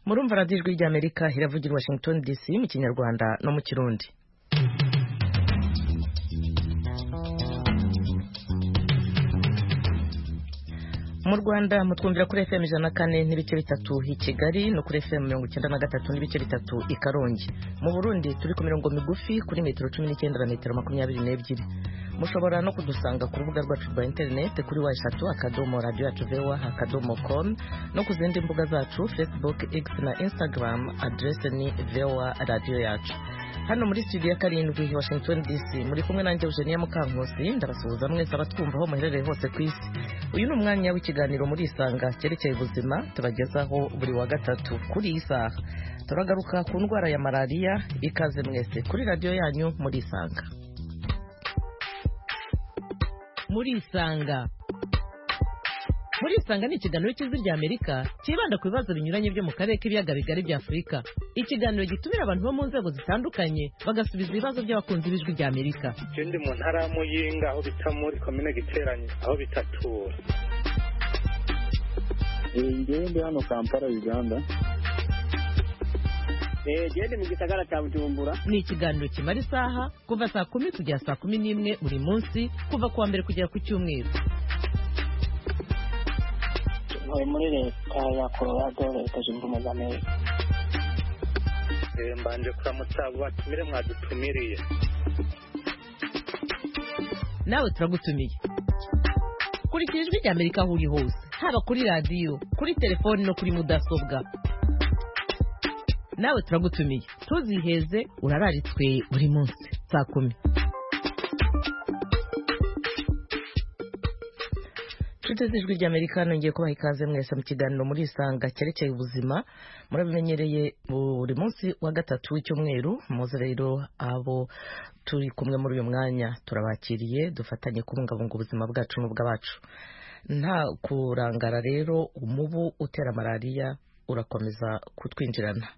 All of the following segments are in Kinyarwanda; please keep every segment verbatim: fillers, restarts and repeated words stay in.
Murumva radiyo ijwi ry'Amerika iravugira i Washington D C mu Kinyarwanda no mu Kirundi. Mu Rwanda mutwumvira kuri F M ijana na kane n'ibice bitatu i Kigali no kuri F M mirongo icyenda na gatatu n'ibice bitatu i Karongi. Mu Burundi turi ku mirongo migufi kuri metero cumi n'icyenda na metero makumyabiri n'ebyiri. Mushobora no kudusanga ku rubuga rwacu rwa internet kuri wa eshatu akadomo radio yacu V O A akadomo com no ku zindi mbuga zacu Facebook, X na Instagram adresse ni V O A radio yacu. Hano muri studio ya karindwi Washington D C muri kumwe nanjye Eugenia Mukankusi ndabasuhuza mwese abatwumva aho muherereye hose ku isi. Uyu ni umwanya w'ikiganiro muri Isanga cyerekeye ubuzima tubagezaho buri wa gatatu kuri iyi saha. Turagaruka ku ndwara ya malaria, ikaze mwese kuri radio yanyu muri Isanga. Muri Isanga Muri Isanga ni ikiganiro cy'ijwi ry'Amerika kibanda ku bibazo binyuranye byo mu karere k'ibiyaga bigari bya Afurika. Ikiganiro gitumira abantu bo mu nzego zitandukanye bagasubiza ibibazo by'abakunzi b'ijwi ry'Amerika. Ikindi mu ntara ya Muyinga aho bita muri komine Giteranye aho bitatura. Ngende hano Kampala Uganda. Eh gende mu gisagara cya Bujumbura. Ni ikiganiro kimara isaha kuva saa kumi kugera saa kumi n'imwe buri munsi kuva kuwa mbere kugera ku cyumweru. Muri leta ya Colorado leta zunze ubumwe za Amerika. Eh mbanje kuramutsa batumire mwadutumiriye. Nawe turagutumiye. Kurikira ijwi ry'Amerika aho uri hose, haba kuri radio, kuri telefone no kuri mudasobwa. Nawe turagutumiye. Tuziheze urararitswe buri munsi saa kumi. Tuteze ijwi ry'Amerika nongeye kubaha ikaze mwese mu kiganiro muri Isanga cyerekeye ubuzima. Murabimenyereye buri munsi wa gatatu w'icyumweru. Muze rero abo turi kumwe muri uyu mwanya turabakiriye dufatanye kubungabunga ubuzima bwacu n'ubw'abacu. Nta kurangara rero umubu utera malaria urakomeza kutwinjirana.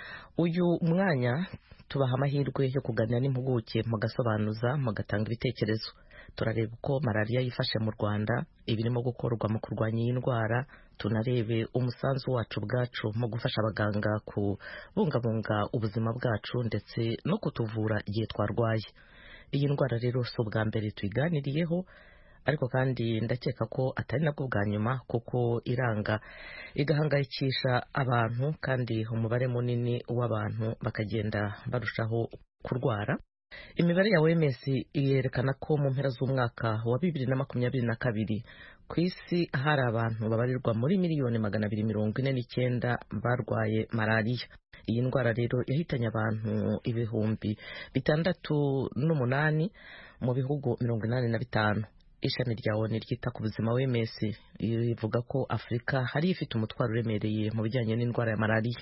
Uyu mwanya tubaha amahirwe yo kuganira n'impuguke mugasobanuza mugatanga ibitekerezo. Turareba uko malaria yifashe mu Rwanda, ibirimo gukorwa mu kurwanya iyi ndwara, tunarebe umusanzu wacu bwacu mu gufasha abaganga kubungabunga ubuzima bwacu ndetse no kutuvura igihe twarwaye. Iyi ndwara rero si ubwa mbere tuyiganiriyeho, ariko kandi ndakeka ko atari nabwo bwa nyuma kuko iranga igahangayikisha abantu kandi umubare munini w'abantu bakagenda barushaho kurwara. Imibare ya O M S yerekana ko mu mpera z'umwaka wa bibiri na makumyabiri na kabiri ku isi hari abantu babarirwa muri miliyoni magana abiri mirongo ine n'icyenda barwaye malaria. Iyi ndwara rero yahitanye abantu ibihumbi bitandatu n'umunani mu bihugu mirongo inani na bitanu. Ishami rya O N U ryita ku buzima O M S rivuga ko Afurika hari ifite umutwaro uremereye mu bijyanye n'indwara ya malaria.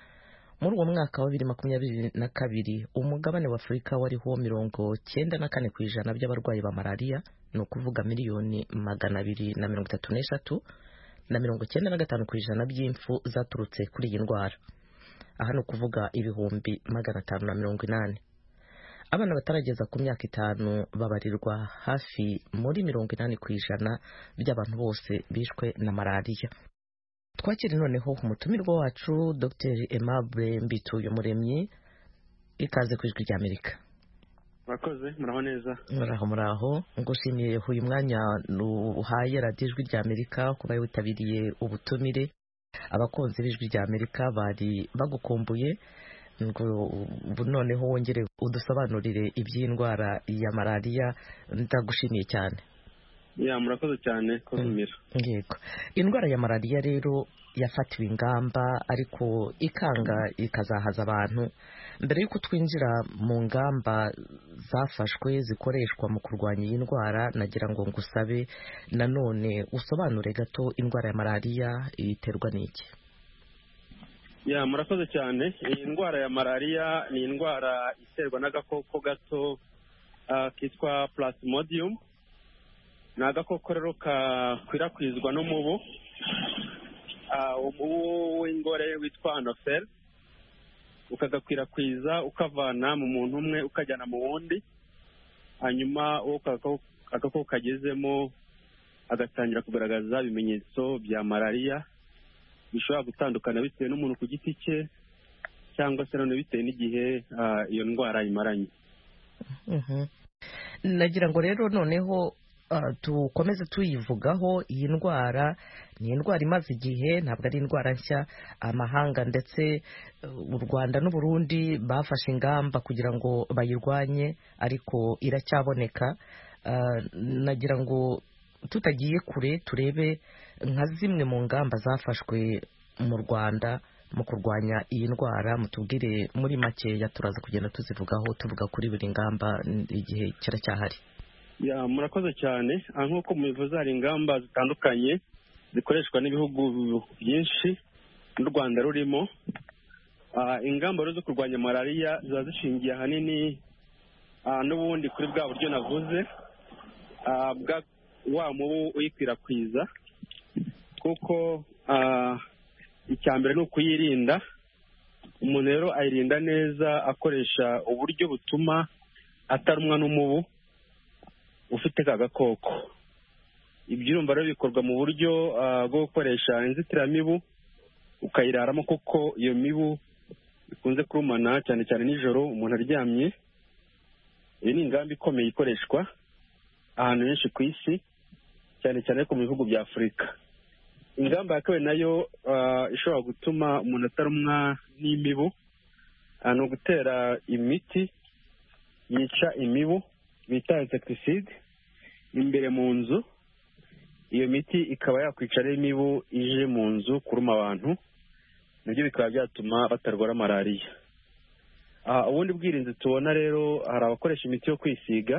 Muri uwo mwaka wa bibiri na makumyabiri na kabiri umugabane wa Afurika wariho mirongo cyenda na kane ku ijana by'abarwayi ba malaria, ni ukuvuga miliyoni magana abiri na mirongo itatu n'eshatu na mirongo cyenda na gatanu ku ijana by'imfu zaturutse kuri iyi ndwara. Aha ni ukuvuga ibihumbi magana atanu na mirongo inani. Abana batarageza ku myaka itanu babarirwa hafi muri mirongo inani ku ijana by'abantu bose bishwe na malaria. Twakiri noneho umutumirwa wacu Doctor Aimable Mbituyumuremyi, ikaze ku ijwi ry'Amerika. Murakoze, muraho neza. Muraho muraho, ngushimiye uyu mwanya uhaye radiyo ijwi ry'Amerika kuba witabiriye ubutumire. Abakunzi b'ijwi ry'Amerika bari bagukumbuye, ngo noneho wongere udusobanurire iby'indwara ya malaria. Ndagushimiye cyane. Ya murakoze cyane kuntumira. Yego. Indwara ya malaria rero yafatiwe ingamba ariko ikanga ikazahaza abantu. Mbere yuko twinjira mu ngamba zafashwe zikoreshwa mu kurwanya iyi ndwara, nagira ngo ngusabe nanone usobanure gato indwara ya malaria iterwa n'iki. Ya murakoze cyane. Iyi ndwara ya malaria ni indwara iterwa n'agakoko gato uh, kitwa Plasmodium. Ni agakoko rero kakwirakwizwa n'umubu, umubu w'ingore witwa Anopheles, ukagakwirakwiza ukavana mu muntu umwe ukajyana mu wundi, hanyuma uwo agakoko kagezemo agatangira kugaragaza ibimenyetso bya malaria bishobora gutandukana bitewe n'umuntu ku giti cye cyangwa se none bitewe n'igihe iyo ndwara imaranye. nagira ngo rero noneho tukomeze tuyivugaho. iyi ndwara ni indwara imaze igihe, ntabwo ari indwara nshya. amahanga ndetse u Rwanda n'u Burundi bafashe ingamba kugira ngo bayirwanye, ariko iracyaboneka. nagira ngo tutagiye kure turebe nka zimwe mu ngamba zafashwe mu Rwanda mu kurwanya iyi ndwara. mutubwire muri makeya, turaza kugenda tuzivugaho tuvuga kuri buri ngamba igihe kiracyahari. ya murakoze cyane. nk'uko mubivuze hari ingamba zitandukanye zikoreshwa n'ibihugu byinshi n'u Rwanda rurimo. ingamba zo kurwanya malariya ziba zishingiye ahanini n'ubundi kuri bwa buryo navuze bwa wa mubu uyikwirakwiza, kuko icya mbere ni ukuyirinda. umuntu rero ayirinda neza akoresha uburyo butuma atarumwa n'umubu ufite ka gakoko. ibyo urumva rero bikorwa mu buryo bwo gukoresha inzitiramibu ukayiraramo, kuko iyo mibu ikunze kurumana cyane cyane nijoro umuntu aryamye. iyi ni ingamba ikomeye ikoreshwa ahantu henshi ku isi, cyane cyane ko mu bihugu bya Afurika. ingamba ya kabiri nayo ishobora gutuma umuntu atarumwa n'imibu ni ugutera imiti yica imibu bita insecticide imbere mu nzu. iyo miti ikaba yakwica imibu ije mu nzu kuruma abantu, nabyo bikaba byatuma batarwara malariya. ubundi bwirinzi tubona rero, hari abakoresha imiti yo kwisiga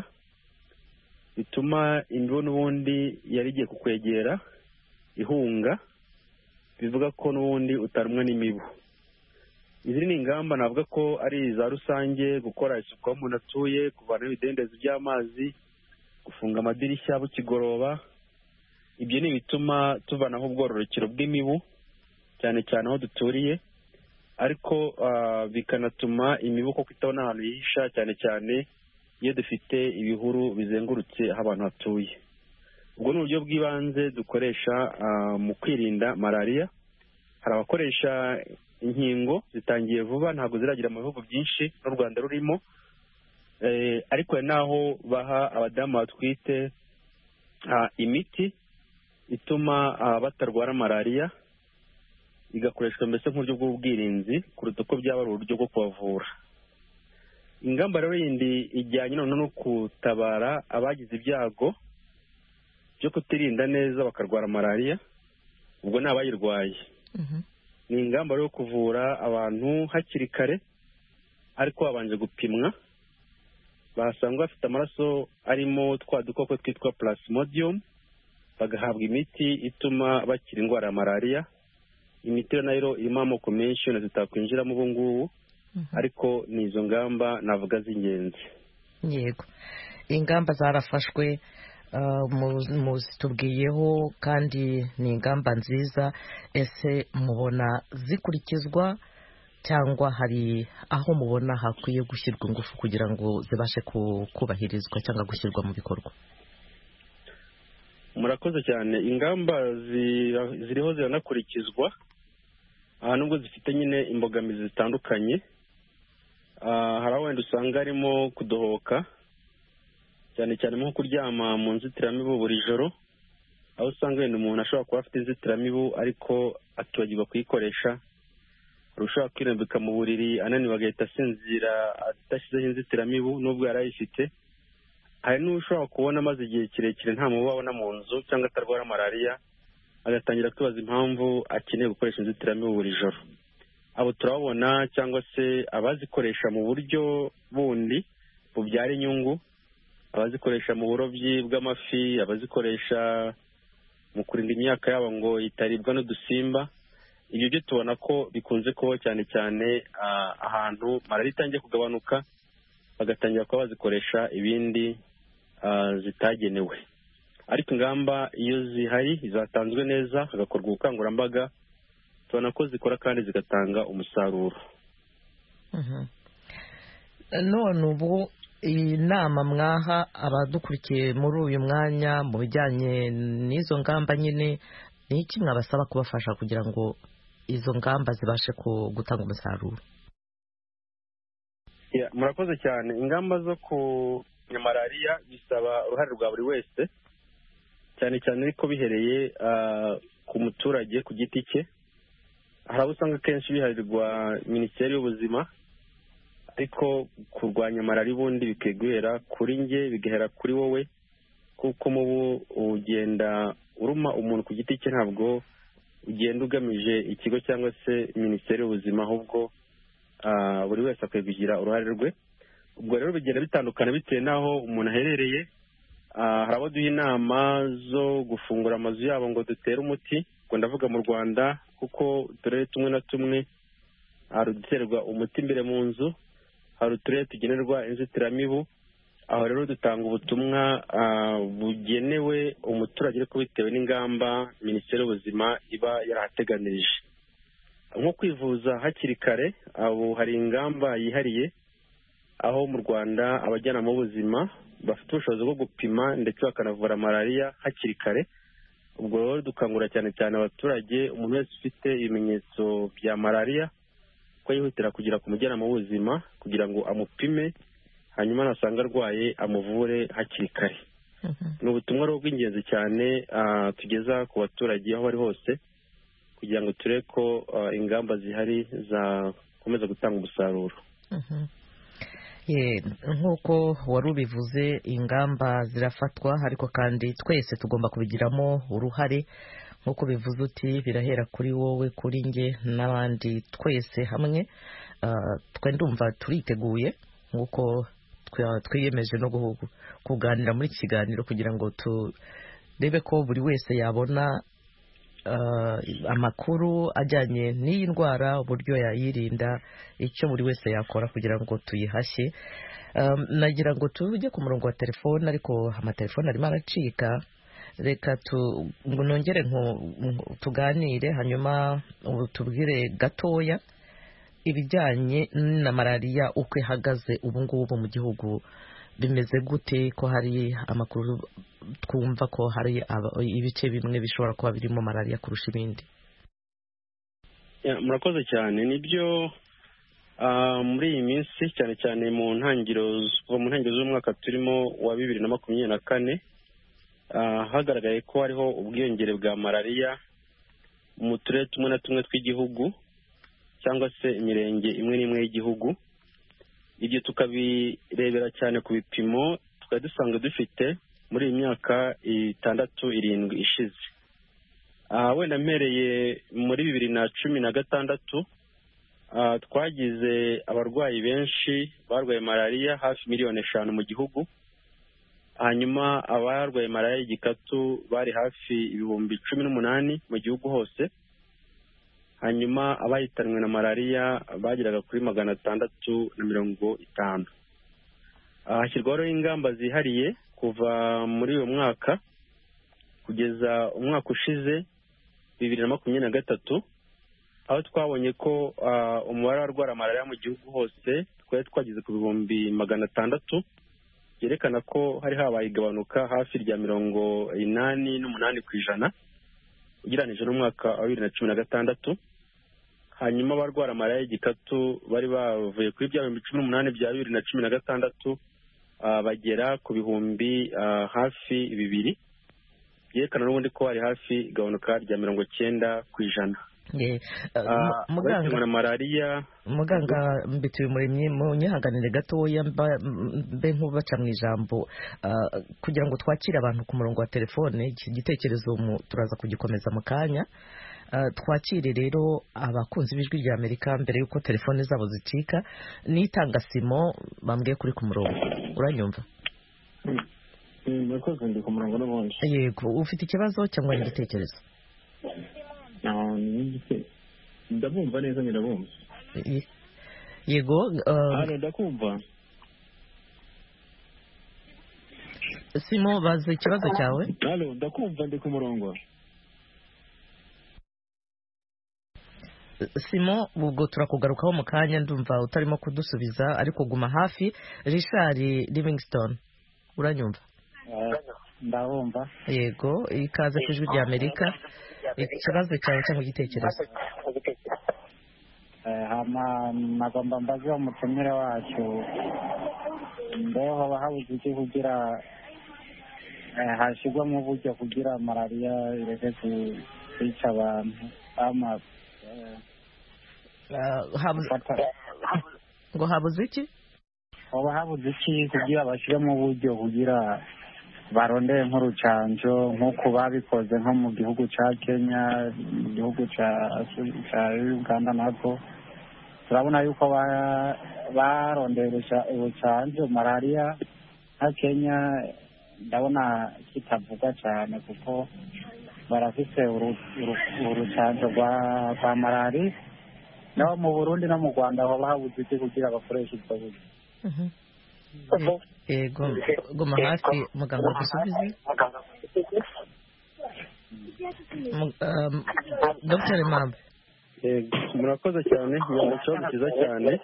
bituma imibu n'ubundi yari igiye kukwegera ihunga, bivuga ko n'ubundi utarumwa n'imibu. izi ni ingamba navuga ko ari iza rusange: gukora isuku aho umuntu atuye, kuvanaho ibidendezi by'amazi, gufunga amadirishya bukigoroba. ibyo ni ibituma tuvanaho ubwororokero bw'imibu cyane cyane aho duturiye, ariko bikanatuma imibu koko itabona ahantu yihisha, cyane cyane iyo dufite ibihuru bizengurutse aho abantu hatuye. ubwo ni uburyo bw'ibanze dukoresha mu kwirinda malariya. hari abakoresha inkingo, zitangiye vuba, ntabwo ziragira mu bihugu byinshi n'u Rwanda rurimo, ariko hari n'aho baha abadamu batwite imiti ituma batarwara malariya, igakoreshwa mbese nk'uburyo bw'ubwirinzi kuruta uko byaba ari uburyo bwo kubavura. ingamba rero yindi ijyanye noneho no gutabara abagize ibyago byo kutirinda neza bakarwara malariya, ubwo ni abayirwaye. ni ingamba yo kuvura abantu hakiri kare, ariko babanje gupimwa, basanga bafite amaraso arimo twa dukoko twitwa plasmodium, bagahabwa imiti ituma bakira indwara ya malariya. imiti nayo irimo amoko menshi na tutakwinjiramo ubu ngubu, ariko ni izo ngamba navuga z'ingenzi. yego, ingamba zarafashwe muzitubwiyeho kandi ni ingamba nziza. ese mubona zikurikizwa cyangwa hari aho mubona hakwiye gushyirwa ingufu kugira ngo zibashe kubahirizwa cyangwa gushyirwa mu bikorwa? murakoze cyane. ingamba ziriho ziranakurikizwa, aha nubwo zifite nyine imbogamizi zitandukanye. hari aho wenda usanga harimo kudohoka, cyane cyane nko kuryama mu nzitiramibu buri joro, aho usanga wenda umuntu ashobora kuba afite inzitiramibu ariko atibagirwa kuyikoresha. hari ushobora kwirambika mu buriri ananiwe agahita asinzira adashyizeho inzitiramibu n'ubwo yari ayifite. hari n'ushobora kubona amaze igihe kirekire nta mubu abona mu nzu cyangwa atarwara malariya, agatangira kwibaza impamvu akeneye gukoresha inzitiramibu buri joro. abo turabona, cyangwa se abazikoresha mu buryo bundi bubyara inyungu, abazikoresha mu burobyi bw'amafi, abazikoresha mu kurinda imyaka yabo ngo itaribwa n'udusimba. ibyo byo tubona ko bikunze kubaho cyane cyane ahantu malariya itangiye kugabanuka, bagatangira kuba bazikoresha ibindi zitagenewe. ariko ingamba iyo zihari zatanzwe neza, hagakorwa ubukangurambaga, tubona ko zikora kandi zigatanga umusaruro. none ubu iyi nama mwaha abadukurikiye muri uyu mwanya mu bijyanye n'izo ngamba nyine, ni iki mwabasaba kubafasha kugira ngo izo ngamba zibashe gutanga umusaruro. Murakoze cyane. Ingamba zo kurwanya malariya bisaba uruhare rwa buri wese, cyane cyane ariko bihereye ku muturage ku giti cye. Hari abo usanga kenshi biharirwa minisiteri y'ubuzima, ariko kurwanya malariya ubundi bikegwera kuri nge, bigahera kuri wowe, kuko mubu ugenda uruma umuntu ku giti cye, ntabwo ugenda ugamije ikigo cyangwa se minisiteri y'ubuzima, ahubwo buri wese akwiye kugira uruhare rwe. Ubwo rero bigenda bitandukana bitewe n'aho umuntu aherereye. Hari abo duha inama zo gufungura amazu yabo ngo dutere umuti, ngo ndavuga mu Rwanda, kuko uturere tumwe na tumwe hari uduterwa umuti imbere mu nzu, hari uturere tugenerwa inzitiramibu. Aho rero dutanga ubutumwa bugenewe umuturage ariko bitewe n'ingamba minisiteri y'ubuzima iba yarahateganirije, nko kwivuza hakiri kare. Abo hari ingamba yihariye, aho mu Rwanda abajyanama b'ubuzima bafite ubushobozi bwo gupima ndetse bakanavura malariya hakiri kare. Ubwo rero dukangurira cyane cyane abaturage, umuntu wese ufite ibimenyetso bya malariya, ko yihutira kugera ku mujyanama w'ubuzima kugira ngo amupime, hanyuma nasanga arwaye amuvure hakiri kare. Ni ubutumwa rero bw'ingenzi cyane tugeza ku baturage aho bari hose, kugira ngo turebe ko ingamba zihari zakomeza gutanga umusaruro. Nk'uko wari ubivuze, ingamba zirafatwa, ariko kandi twese tugomba kubigiramo uruhare. Nk'uko bivuze uti birahera kuri wowe, kuri nge, n'abandi twese hamwe. Twe ndumva turiteguye, nk'uko twiyemeje no kuganira muri iki kiganiro, kugira ngo turebe ko buri wese yabona amakuru ajyanye n'iyi ndwara, uburyo yayirinda, icyo buri wese yakora kugira ngo tuyihashye. Nagira ngo tujye ku murongo wa telefone, ariko amatelefone arimo aracika. Reka nongere tuganire, hanyuma tubwire gatoya ibijyanye na malariya uko ihagaze ubu ngubu mu gihugu. Bimeze gute ko hari amakuru twumva ko hari ibice bimwe bishobora kuba birimo malariya kurusha ibindi? Murakoze cyane. Nibyo, muri iyi minsi cyane cyane mu ntangiriro mu ntangiriro z'umwaka turimo wa bibiri na makumyabiri na kane, hagaragaye ko hariho ubwiyongere bwa malariya mu turere tumwe na tumwe tw'igihugu, cyangwa se imirenge imwe n'imwe y'igihugu. Ibyo tukabirebera cyane ku bipimo twari dusanzwe dufite muri iyi myaka itandatu irindwi ishize. Wenda mpereye muri bibiri na cumi na gatandatu, twagize abarwayi benshi barwaye malariya hafi miliyoni eshanu mu gihugu. Hanyuma abarwaye malariya y'igikatu bari hafi ibihumbi cumi n'umunani mu gihugu hose. Hanyuma abahitanwe na malariya bageraga kuri magana atandatu na mirongo itanu. Hashyirwaho ingamba zihariye kuva muri uyu mwaka kugeza umwaka ushize bibiri na makumyabiri na gatatu, aho twabonye ko umubare w'abarwara malariya mu gihugu hose twari twageze ku bihumbi magana atandatu, byerekana ko hari habaye igabanuka hafi rya mirongo inani n'umunani ku ijana ugereranije n'umwaka wa bibiri na cumi na gatandatu. Hanyuma abarwara malariya y'igikatu bari bavuye kuri bya bihumbi cumi n'umunani bya bibiri na cumi na gatandatu bagera ku bihumbi hafi bibiri, byerekana n'ubundi ko hari hafi igabanuka rya mirongo icyenda ku ijana. Muganga malariya muganga mbituye umuremyi munyihanganire gatoya mbe nk'ubaca mu ijambo, kugira ngo twakire abantu ku murongo wa telefone. Iki gitekerezo turaza kugikomeza mu kanya. Twakire rero abakunzi b'ijwi rya Amerika mbere y'uko telefone zabo zicika. Nitanga Simo bambwiye kuri ku murongo. Uranyumva? Murakoze, ndi ku murongo n'ubundi. Yego, ufite ikibazo cyangwa igitekerezo? Ndabumva neza, nyirabumva. Yego, hano ndakumva. Simo, baza ikibazo cyawe. Halo, ndakumva, ndi ku murongo. Simo, ubwo turakugarukaho mu kanya, ndumva utarimo kudusubiza, ariko guma hafi. Richard Livingstone, uranyumva? Ndabumva. Yego, ikaze ku ijwi rya Amerika. Ikibazo cyawe cyangwa igitekerezo? hama nagomba mbaze umutumire wacu mbeho hoba habuze iki kugira eh, hashyirwamo uburyo kugira malariya ireke ku- kwica abantu ama eh, Ah, habuze- gufata- ngo habuze iki hoba habuze iki kugira bashyiremo uburyo kugira barondere nk'urucanjo nk'uko babikoze nko mu gihugu cya Kenya mu gihugu cya cya Uganda nabwo turabona yuko ba- barondeye uruca- urucanjo malariya nka Kenya ndabona kitavuga cyane kuko barafise uru- uru- urucanjo rwa rwa malariya naho mu Burundi no mu Rwanda hoba habuze iki kugira bakoreshe ubwo buryo. Mhm. yego guma hafi muganga dusubize Mu- um, Dr Mambe. Yego, murakoze cyane ni ikibazo cyiza cyane.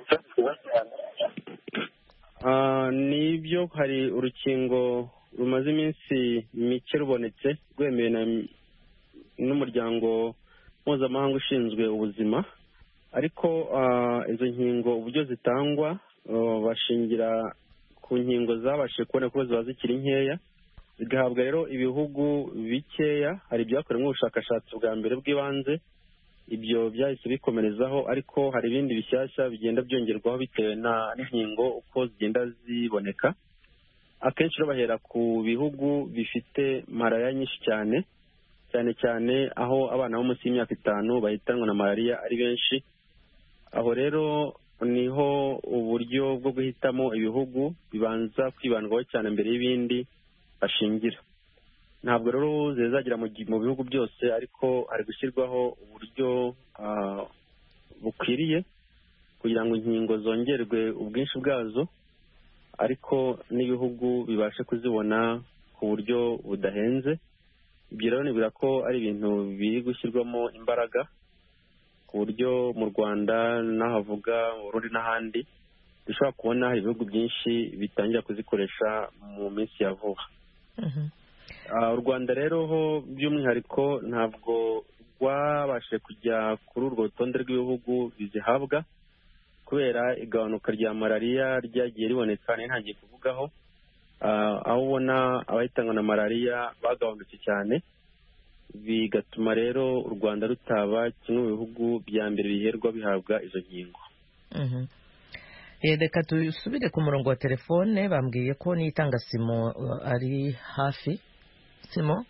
Ah, nibyo hari urukingo rumaze iminsi mike rubonetse rwemewe na- n'umuryango mpuzamahanga ushinzwe ubuzima, ariko ah, izo nkingo uburyo zitangwa ah, bashingira ku nkingo zabashije kubona ko ziba zikiri nkeya, zigahabwa rero ibihugu bikeya. Hari ibyakorewe ubushakashatsi bwa mbere bw'ibanze, ibyo byahise bikomerezaho, ariko hari ibindi bishyashya bigenda byongerwaho bitewe na n'inkingo uko zigenda ziboneka. Akenshi rero bahera ku bihugu bifite malariya nyinshi cyane cyane cyane aho abana bo munsi y'imyaka itanu bahitanwa na malariya ari benshi. Aho rero niho uburyo bwo guhitamo ibihugu bibanza kwibandwaho cyane mbere y'ibindi bashingira. Ntabwo rero zizagera mu gi- mu bihugu byose, ariko hari gushyirwaho uburyo ah, bukwiriye kugira ngo inkingo zongerwe ubwinshi bwazo, ariko n'ibihugu bibashe kuzibona ku buryo budahenze. Ibyo rero nibwira ko ari ibintu biri gushyirwamo imbaraga ku buryo mu Rwanda n'ahavuga mu Burundi n'ahandi dushobora kubona hari ibihugu byinshi bitangira kuzikoresha mu minsi ya vuba. Mhm. Ah, u Rwanda rero ho by'umwihariko ntabwo rwabashije kujya kuri urwo rutonde rw'ibihugu bizihabwa kubera igabanuka rya malariya ryagiye riboneka ntangiye kuvugaho. Ah, aho ubona abahitanwa na malariya bagabanutse cyane, bigatuma rero u Rwanda rutaba kimwe mu bihugu bya mbere biherwa bihabwa izo nkingo. Mhm. Eh, reka dusubire ku murongo wa telefone. Bambwiye ko nitanga Simo uh, ari hafi. Simo?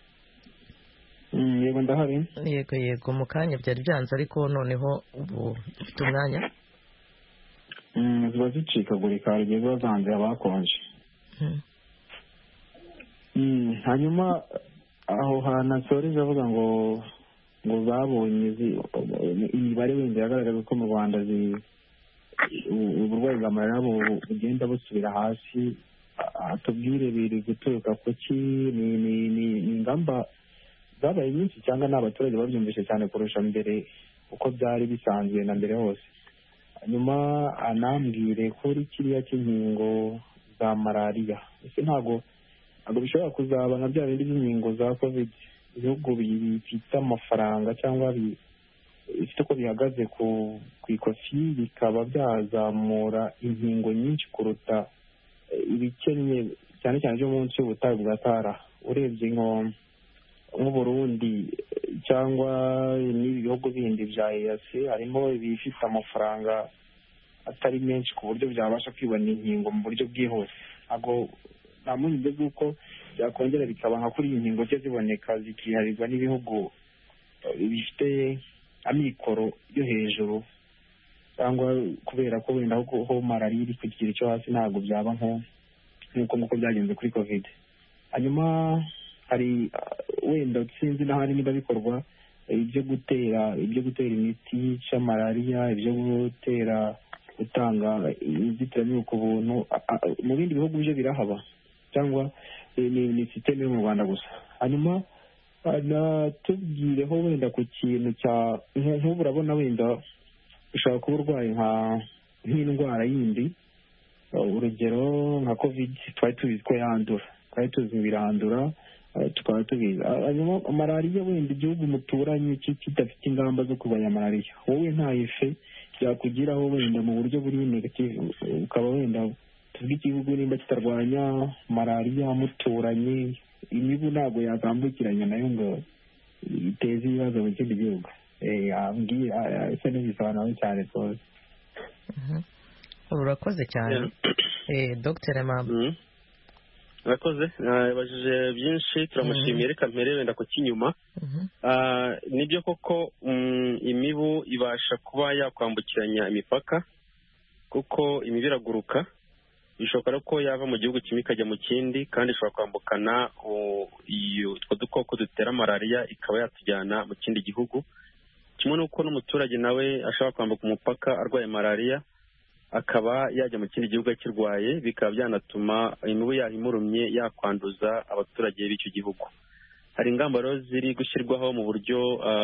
Mm, yego ndahari. Yego yego mu kanya byari byanze, ariko noneho ubu ufite umwanya. Mm, ziba zicikagurika hari igihe ziba zanze abakonje. Mhm. Mm, hanyuma aho hantu asoreje avuga ngo ngo babonye zi- imibare wenda yagaragaza ko mu Rwanda zi- u- uburwayi bwa malariya bu- bugenda busubira hasi. A- atubwire biri guturuka ku ki? ni ni ni ni ingamba zabaye nyinshi cyangwa ni abaturage babyumvise cyane kurusha mbere uko byari bisanzwe na mbere hose? hanyuma anambwire kuri kiriya cy'inkingo za malariya, ese ntabwo ntabwo bishobora kuzaba nka bya bindi by'inkingo za covid, ibihugu bifite amafaranga cyangwa bi- bifite uko bihagaze ku ku ikofi bikaba byazamura inkingo nyinshi kuruta eh, ibikennye cyane cyane byo munsi y'ubutayu bwa Sahara. Urebye nko nk'Uburundi eh, cyangwa n'ibi bihugu bindi bya E A C, harimo ibifite amafaranga atari menshi ku buryo byabasha kwibona inkingo mu buryo bwihuse. Ntabwo nta mpungenge z'uko byakongera bikaba nka kuri iyi nkingo cye ziboneka zikiharirwa n'ibihugu eh, bifite amikoro yo hejuru, cyangwa kubera ko wenda aho ho malariya iri ku kigero cyo hasi ntabwo byaba nko nk'uko nk'uko byagenze kuri covid. Hanyuma hari uh, wenda sinzi n'ahari niba bikorwa eh, ibyo gutera ibyo gutera imiti yica malariya, ibyo gutera gutanga inzitiramibu ku buntu. A- a- mu bindi bihugu byo birahaba cyangwa eh, ni ni sisiteme yo mu Rwanda gusa? Hanyuma anatubwireho wenda ku kintu cya nk- nk'ubu urabona wenda ushobora kuba urwaye nka nk'indwara yindi, uh, urugero nka covid twari tubizi ko yandura, twari tuzi ngo irandura, uh, tukaba tubizi. Uh, hanyuma malariya wenda igihugu muturanye ki- kidafite ingamba zo kurwanya malariya, wowe nta efe byakugiraho wenda mu buryo buri negative, ukaba wenda tuvuge igihugu nimba kitarwanya malariya muturanye, imibu ntabwo yakambukiranya nayo ngo iteze ibibazo mu kindi gihugu. ese n'ibisobanuro cyane rwose. urakoze cyane Dr Aimable. urakoze yabajije byinshi, turamushimiye. reka mpere wenda ku cy'inyuma. nibyo koko imibu ibasha kuba yakwambukiranya imipaka kuko imibu iraguruka, bishoboka ko yava mu gihugu kimwe ikajya mu kindi, kandi ishobora kwambukana utwo dukoko dutera malariya ikaba yatujyana mu kindi gihugu. kimwe n'uko n'umuturage nawe ashobora kwambuka umupaka arwaye malariya akaba yajya mu kindi gihugu akirwaye, bikaba byanatuma imibu yahimurumye yakwanduza abaturage b'icyo gihugu. hari ingamba rero ziri gushyirwaho mu buryo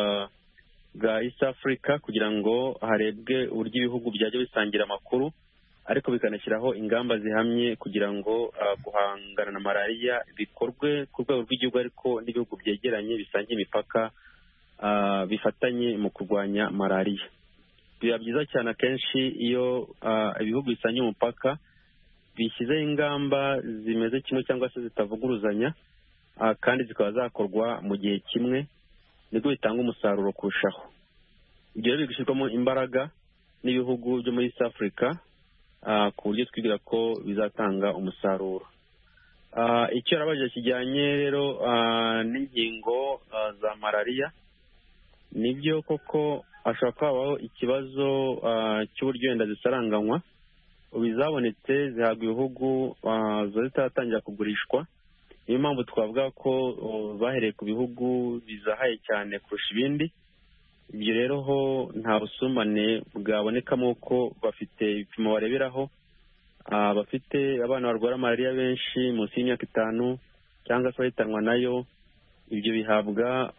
bwa East Africa kugira ngo harebwe uburyo ibihugu byajya bisangira amakuru, ariko bikanashyiraho ingamba zihamye kugira ngo guhangana na malariya bikorwe ku rwego rw'igihugu, ariko n'ibihugu byegeranye bisangiye imipaka bifatanye mu kurwanya malariya. biba byiza cyane akenshi iyo ibihugu bisangiye umupaka bishyizeho ingamba zimeze kimwe cyangwa se zitavuguruzanya, kandi zikaba zakorwa mu gihe kimwe, nibwo bitanga umusaruro kurushaho. ibyo rero bigashyirwamo imbaraga n'ibihugu byo muri East Africa ku buryo twibwira ko bizatanga umusaruro. icyo yarabajije kijyanye rero n'inkingo za malariya, nibyo koko hashobora kubaho ikibazo cy'uburyo wenda zisaranganywa. ubu izabonetse zihabwa ibihugu zo zitaratangira kugurishwa, niyo mpamvu twavuga ko bahereye ku bihugu bizahaye cyane kurusha ibindi. ibyo rero ho nta busumbane bwabonekamo ko bafite ibipimo bareberaho. bafite abana barwara malariya benshi munsi y'imyaka itanu cyangwa se bahitanwa nayo, ibyo bihabwa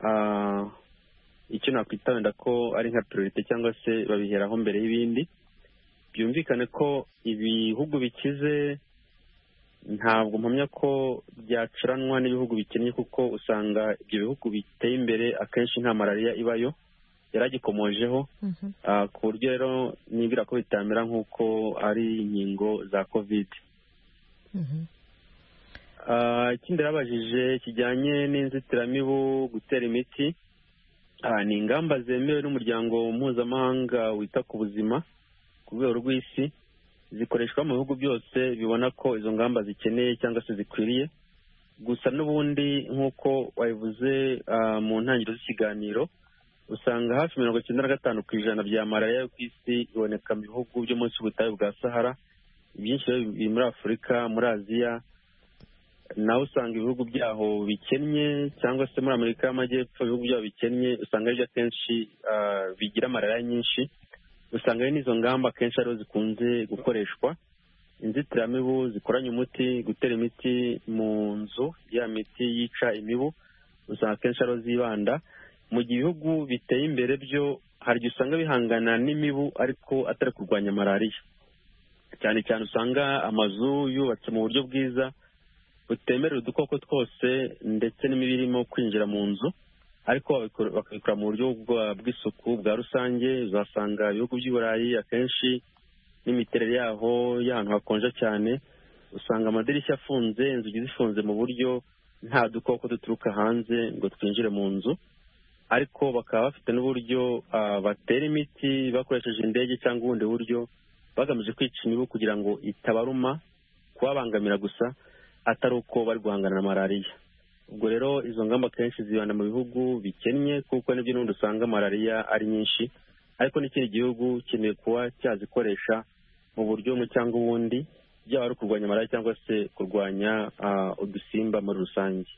icyo nakwita wenda ko ari nka priorite cyangwa se babiheraho mbere y'ibindi. byumvikane ko ibihugu bikize ntabwo mpamya ko byacuranwa n'ibihugu bikennye, kuko usanga ibyo bihugu biteye imbere akenshi nta malariya ibayo, yaragikomojeho. ku buryo rero nibwira ko bitamera nk'uko ari inkingo za covid. ikindi yarabajije kijyanye n'inzitiramibu gutera imiti, ni ingamba zemewe n'umuryango mpuzamahanga wita ku buzima ku rwego rw'isi, zikoreshwa mu bihugu byose bibona ko izo ngamba zikeneye cyangwa se zikwiriye. gusa n'ubundi nk'uko wabivuze mu ntangiriro z'ikiganiro, usanga hafi mirongo icyenda na gatanu ku ijana bya malariya yo ku isi iboneka mu bihugu byo munsi y'ubutayu bwa Sahara. ibyinshi biri muri Afurika, muri Aziya, nawe usanga ibihugu byaho bikennye, cyangwa se muri Amerika y'Amajyepfo ibihugu byaho bikennye usanga aribyo akenshi bigira malariya nyinshi. usanga ari n'izo ngamba akenshi arizo zikunze gukoreshwa. inzitiramibu zikoranye umuti, gutera imiti mu nzu, ya miti yica imibu, usanga akenshi arizo zibanda. mu gihe ibihugu biteye imbere byo hari igihe usanga bihangana n'imibu ariko atari kurwanya malariya. cyane cyane usanga amazu yubatse mu buryo bwiza butemerera udukoko twose ndetse n'imibu irimo kwinjira mu nzu, ariko bakabikora mu buryo bw'isuku bwa rusange. uzasanga ibihugu by'i Burayi akenshi n'imiterere yaho y'ahantu hakonja cyane, usanga amadirishya afunze, inzugi zifunze mu buryo nta dukoko duturuka hanze ngo twinjire mu nzu, ariko bakaba bafite n'uburyo batera imiti bakoresheje indege cyangwa ubundi buryo bagamije kwica imibu kugira ngo itabaruma, kubabangamira gusa, atari uko bari guhangana na malariya. ubwo rero izo ngamba akenshi zibanda mu bihugu bikennye, kuko nibyo n'ubundi usanga malariya ari nyinshi, ariko n'ikindi gihugu kineye kuba cyazikoresha mu buryo bumwe cyangwa ubundi, byaba ari kurwanya malariya cyangwa se kurwanya udusimba muri rusange.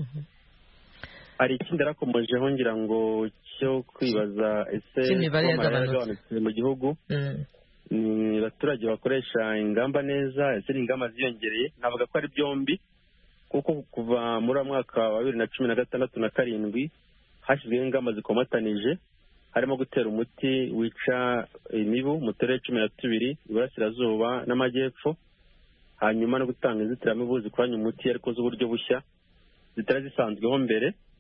hari ikindi arakomojeho ngira ngo cyo kwibaza ese imibare yagabanutse mu gihugu, ni abaturage bakoresha ingamba neza, ese ni ingamba ziyongereye? navuga ko ari byombi, kuko kuva muri mwaka wa bibiri na cumi na gatandatu na karindwi hashyizweho ingamba zikomatanije, harimo gutera umuti wica imibu mu turere cumi na tubiri iburasirazuba n'amajyepfo, hanyuma no gutanga inzitiramibu zikoranye umuti ariko z'uburyo bushya zitari zisanzweho mbere.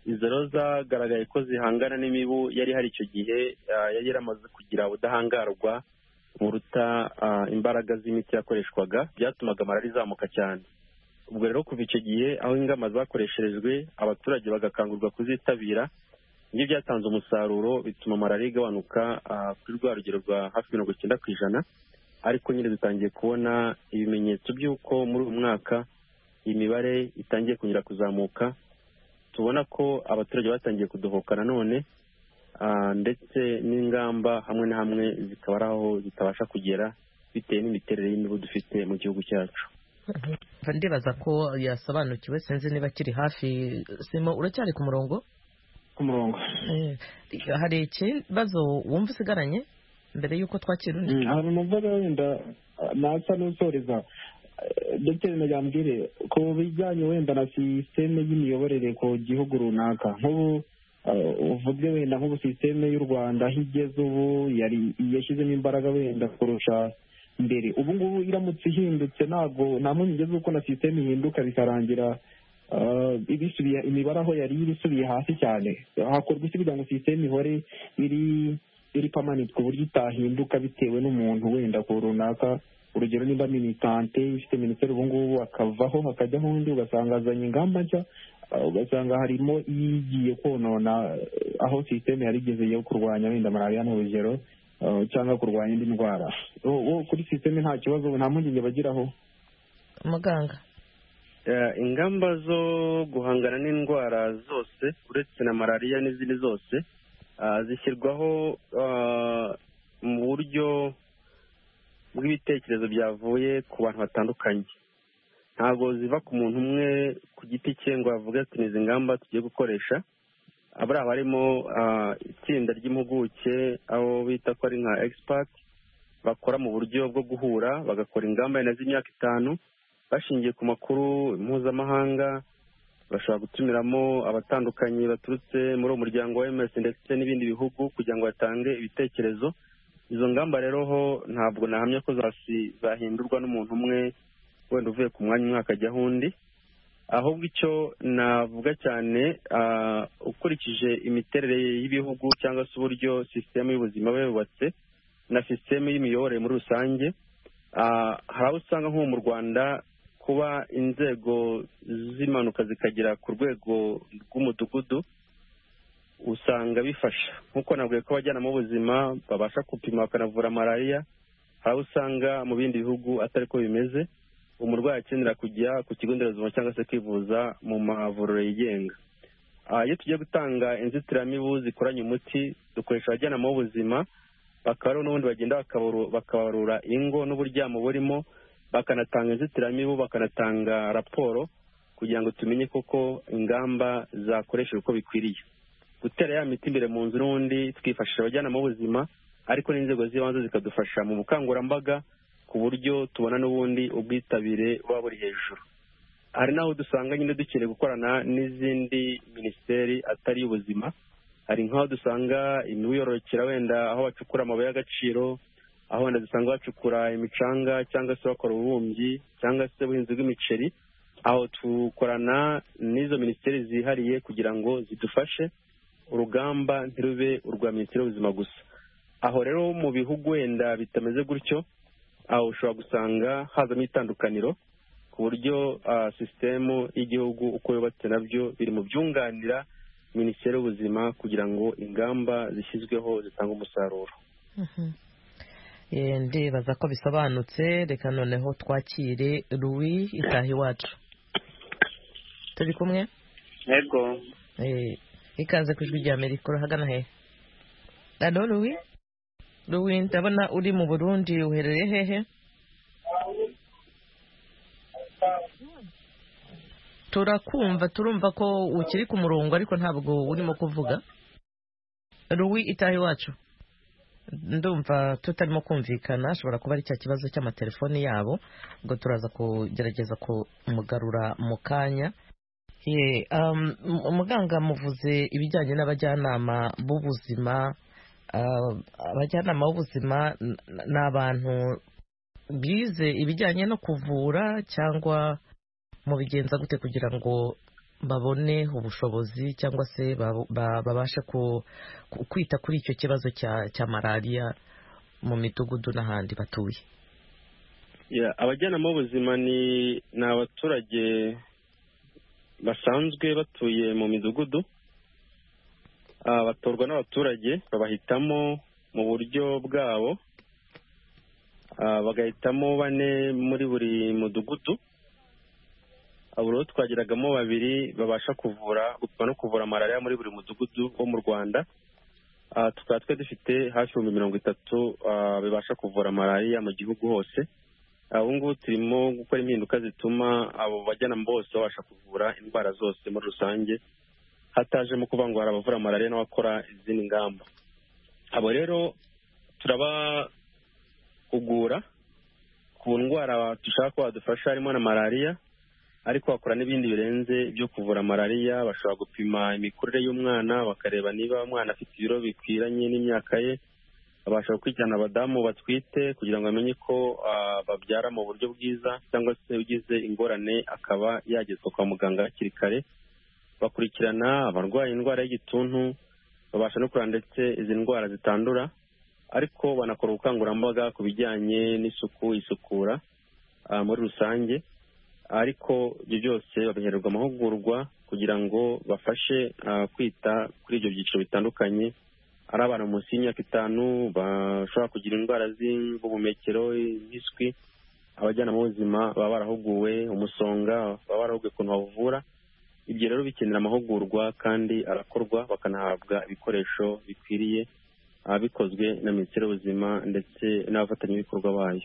izo rero zagaragaye ko zihangana n'imibu yari hari icyo gihe yari yaramaze kugira ubudahangarwa buruta imbaraga z'imiti yakoreshwaga, byatumaga malariya izamuka cyane. Ubwo rero kuva icyo gihe aho ingamba zakoresherejwe abaturage bagakangurwa kuzitabira, ibyo byatanze umusaruro bituma malariya igabanuka kuri rwa rugero rwa hafi mirongo icyenda ku ijana. Ariko nyine dutangiye kubona ibimenyetso by'uko muri uyu mwaka imibare itangiye kongera kuzamuka, tubona ko abaturage batangiye kudohoka nanone, ndetse n'ingamba hamwe na hamwe zikaba ari aho zitabasha kugera bitewe n'imiterere y'imibu dufite mu gihugu cyacu. ndibaza ko yasobanukiwe, sinzi niba kiri hafi. Simo, uracyari ku murongo? Ku murongo. Hari ikibazo wumva usigaranye mbere y'uko twakira undi? Ahantu numvaga wenda nasa n'usoreza ndetse najyambwire ku bijyanye wenda na sisiteme y'imiyoborere ku gihugu runaka, nk'ubu uvuge wenda nk'ubu sisiteme y'u Rwanda aho igeze ubu yari yashyizemo imbaraga wenda kurusha mbere. Ubu ngubu iramutse ihindutse ntabwo nta mpungenge z'uko na sisiteme ihinduka bikarangira ibisubiye imibare aho yari irisubiye hasi cyane. Hakorwa iki kugira ngo sisiteme ihore iri iri permanent ku buryo itahinduka bitewe n'umuntu wenda ku runaka? Urugero niba militante ifite minisiteri ubu ngubu akavaho hakajyaho undi, ugasanga azanye ingamba nshya, ugasanga harimo igiye konona aho sisiteme yari igeze yo kurwanya wenda malariya n'urugero, cyangwa kurwanya indi ndwara. Kuri sisiteme nta kibazo, nta mpungenge bagiraho? Muganga, ingamba zo guhangana n'indwara zose uretse na malariya n'izindi zose zishyirwaho mu buryo bw'ibitekerezo byavuye ku bantu batandukanye. Ntabwo ziva ku muntu umwe ku giti cye ngo avuge ati izi ngamba tugiye gukoresha. Abari barimo itsinda ry'impuguke aho bita ko ari nka expert, bakora mu buryo bwo guhura bagakora ingamba z'imyaka itanu bashingiye ku makuru mpuzamahanga. Bashobora gutumiramo abatandukanye baturutse muri uwo muryango wa O M S ndetse n'ibindi bihugu kugira ngo batange ibitekerezo. Izo ngamba rero ho ntabwo nahamya ko zahindurwa n'umuntu umwe wenda uvuye ku mwanya umwe akajyaho undi, ahubwo icyo navuga cyane ukurikije imiterere y'ibihugu cyangwa se uburyo sisiteme y'ubuzima yubatse na sisiteme y'imiyoborere muri rusange, hari aho usanga nko mu Rwanda kuba inzego zimanuka zikagera ku rwego rw'umudugudu usanga bifasha. Nk'uko nabwiye ko abajyanama b'ubuzima babasha gupima bakanavura malariya, hari aho usanga mu bindi bihugu atari ko bimeze, umurwayi akenera kujya ku kigo nderabuzima cyangwa se kwivuza mu mavuriro yigenga. Iyo tugiye gutanga inzitiramibu zikoranye umuti dukoresha abajyanama b'ubuzima, bakaba n'ubundi bagenda bakabarura ingo n'uburyamo burimo, bakanatanga inzitiramibu, bakanatanga raporo kugira ngo tumenye koko ingamba zakoreshejwe uko bikwiriye. Gutera ya miti imbere mu nzu n'ubundi twifashisha abajyanama b'ubuzima, ariko n'inzego z'ibanze zikadufasha mu bukangurambaga ku buryo tubona n'ubundi ubwitabire buba buri hejuru. Hari n'aho dusanga nyine dukeneye gukorana n'izindi minisiteri atari y'ubuzima. Hari nk'aho dusanga imibu yororokera wenda aho bacukura amabuye y'agaciro, aho wenda dusanga bacukura imicanga cyangwa se bakora ububumbyi cyangwa se ubuhinzi bw'imiceri. Aho tukorana n'izo minisiteri zihariye kugira ngo zidufashe, urugamba ntirube urwa minisiteri y'ubuzima gusa. Aho rero mu bihugu wenda bitameze gutyo, aho ushobora gusanga hazamo itandukaniro ku buryo sisitemu y'igihugu uko yubatse nabyo biri mu byunganira minisiteri y'ubuzima kugira ngo ingamba zishyizweho zitange umusaruro. Ndibaza ko bisobanutse. Reka noneho twakire Louis Itahiwacu. Turi kumwe? Yego. Ikaze ku ijwi ry'Amerika. Urahagana he? Allo Louis? Louis, ndabona uri mu Burundi, uherereye hehe? Turakumva, turumva ko ukiri ku murongo ariko ntabwo urimo kuvuga. Louis Itahiwacu, ndumva tutarimo kumvikana, ashobora kuba ari cya kibazo cy'amatelefoni yabo, ngo turaza kugerageza kumugarura mu kanya. Umuganga muvuze ibijyanye n'abajyanama b'ubuzima. Abajyanama b'ubuzima ni abantu bize ibijyanye no kuvura cyangwa mu bigenza gute kugira ngo babone ubushobozi cyangwa se babashe kwita kuri icyo kibazo cya malariya mu midugudu n'ahandi batuye. abajyanama b'ubuzima ni abaturage basanzwe batuye mu midugudu, batorwa n'abaturage babahitamo mu buryo bwabo, bagahitamo bane muri buri mudugudu. abo rero twagiragamo babiri babasha kuvura gupima no kuvura malariya muri buri mudugudu wo mu Rwanda. tukaba twe dufite hafi ibihumbi mirongo itatu bibasha kuvura malariya mu gihugu hose. ubu ngubu turimo gukora impinduka zituma abo bajyanama bose babasha kuvura indwara zose muri rusange, hatajemo kuvuga ngo hari abavura malariya n'abakora izindi ngamba. abo rero turabahugura ku ndwara dushaka ko badufasha harimo na malariya, ariko bakora n'ibindi birenze byo kuvura malariya. bashobora gupima imikurire y'umwana bakareba niba umwana afite ibiro bikwiranye n'imyaka ye. babasha gukurikirana abadamu batwite kugira ngo bamenye ko babyara mu buryo bwiza, cyangwa se ugize ingorane akaba yagezwa kwa muganga hakiri kare. bakurikirana abarwaye indwara y'igituntu, babasha no kureba ndetse izi ndwara zitandura, ariko banakora ubukangurambaga ku bijyanye n'isuku isukura muri rusange. ariko ibyo byose babihererwa amahugurwa kugira ngo bafashe kwita kuri ibyo byiciro bitandukanye. ari abana munsi y'imyaka itanu bashobora kugira indwara z'ubuhumekero, impiswi, abajyanama b'ubuzima baba barahuguwe, umusonga baba barahuguwe ukuntu bawuvura. ibyo rero bikenera amahugurwa kandi arakorwa, bakanahabwa ibikoresho bikwiriye, bikozwe na Minisiteri y'Ubuzima ndetse n'abafatanyabikorwa bayo.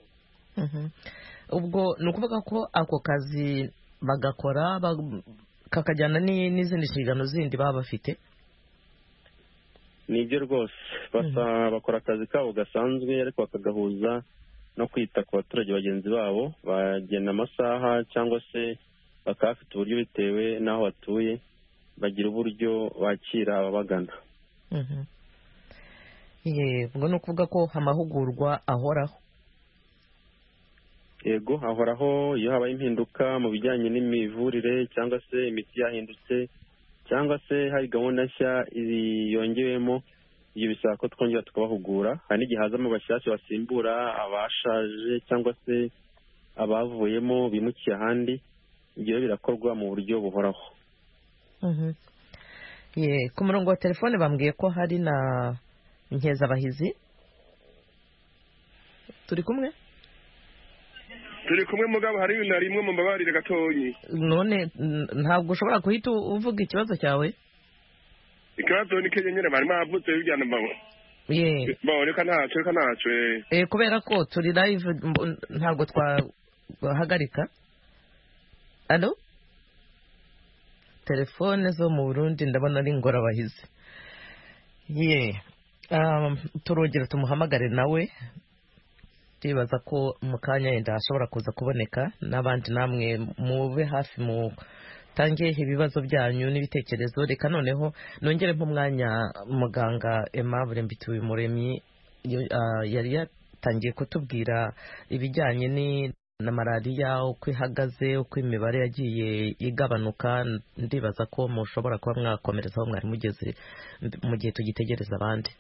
ubwo ni ukuvuga ko ako kazi bagakora kakajyana n'izindi nshingano zindi baba bafite. ni ibyo rwose bakora akazi kabo gasanzwe, ariko bakagahuza no kwita ku baturage bagenzi babo. bagena amasaha cyangwa se bakaba bafite uburyo bitewe n'aho batuye, bagira uburyo bakira ababagana. ubwo ni ukuvuga ko amahugurwa ahoraho. yego ahoraho, iyo habaye impinduka mu bijyanye n'imivurire cyangwa se imiti yahindutse cyangwa se hari gahunda nshya yongewemo, ibyo bisaba ko twongera tukabahugura. hari n'igihe hazamo bashyashya basimbura abashaje cyangwa se abavuyemo bimukiye ahandi. ibyo birakorwa mu buryo buhoraho. ku murongo wa telefone bambwiye ko hari na Nkezabahizi. turi kumwe turi kumwe mugabo hari na rimwe mu mbabarire gatoyi. none ntabwo ushobora guhita uvuga ikibazo cyawe? ikibazo ni kenye nyine barimo bavutse bijyana mbabo. ye bo reka ntacyo reka ntacyo eh kubera ko turi live ntabwo twahagarika. Allo, telefone zo mu Burundi ndabona ari Ngorabahizi. ye um, turongera tumuhamagare nawe, ndibaza ko mu kanya yenda ashobora kuza kuboneka. n'abandi namwe mube hafi mu tangiye ibibazo byanyu n'ibitekerezo. reka noneho nongere nk'umwanya muganga Aimable Mbituyumuremyi yari yatangiye kutubwira ibijyanye ni na malariya, uko ihagaze, uko imibare yagiye igabanuka. ndibaza ko mushobora kuba mwakomerezaho mwari mugeze mu gihe tugitegereza abandi.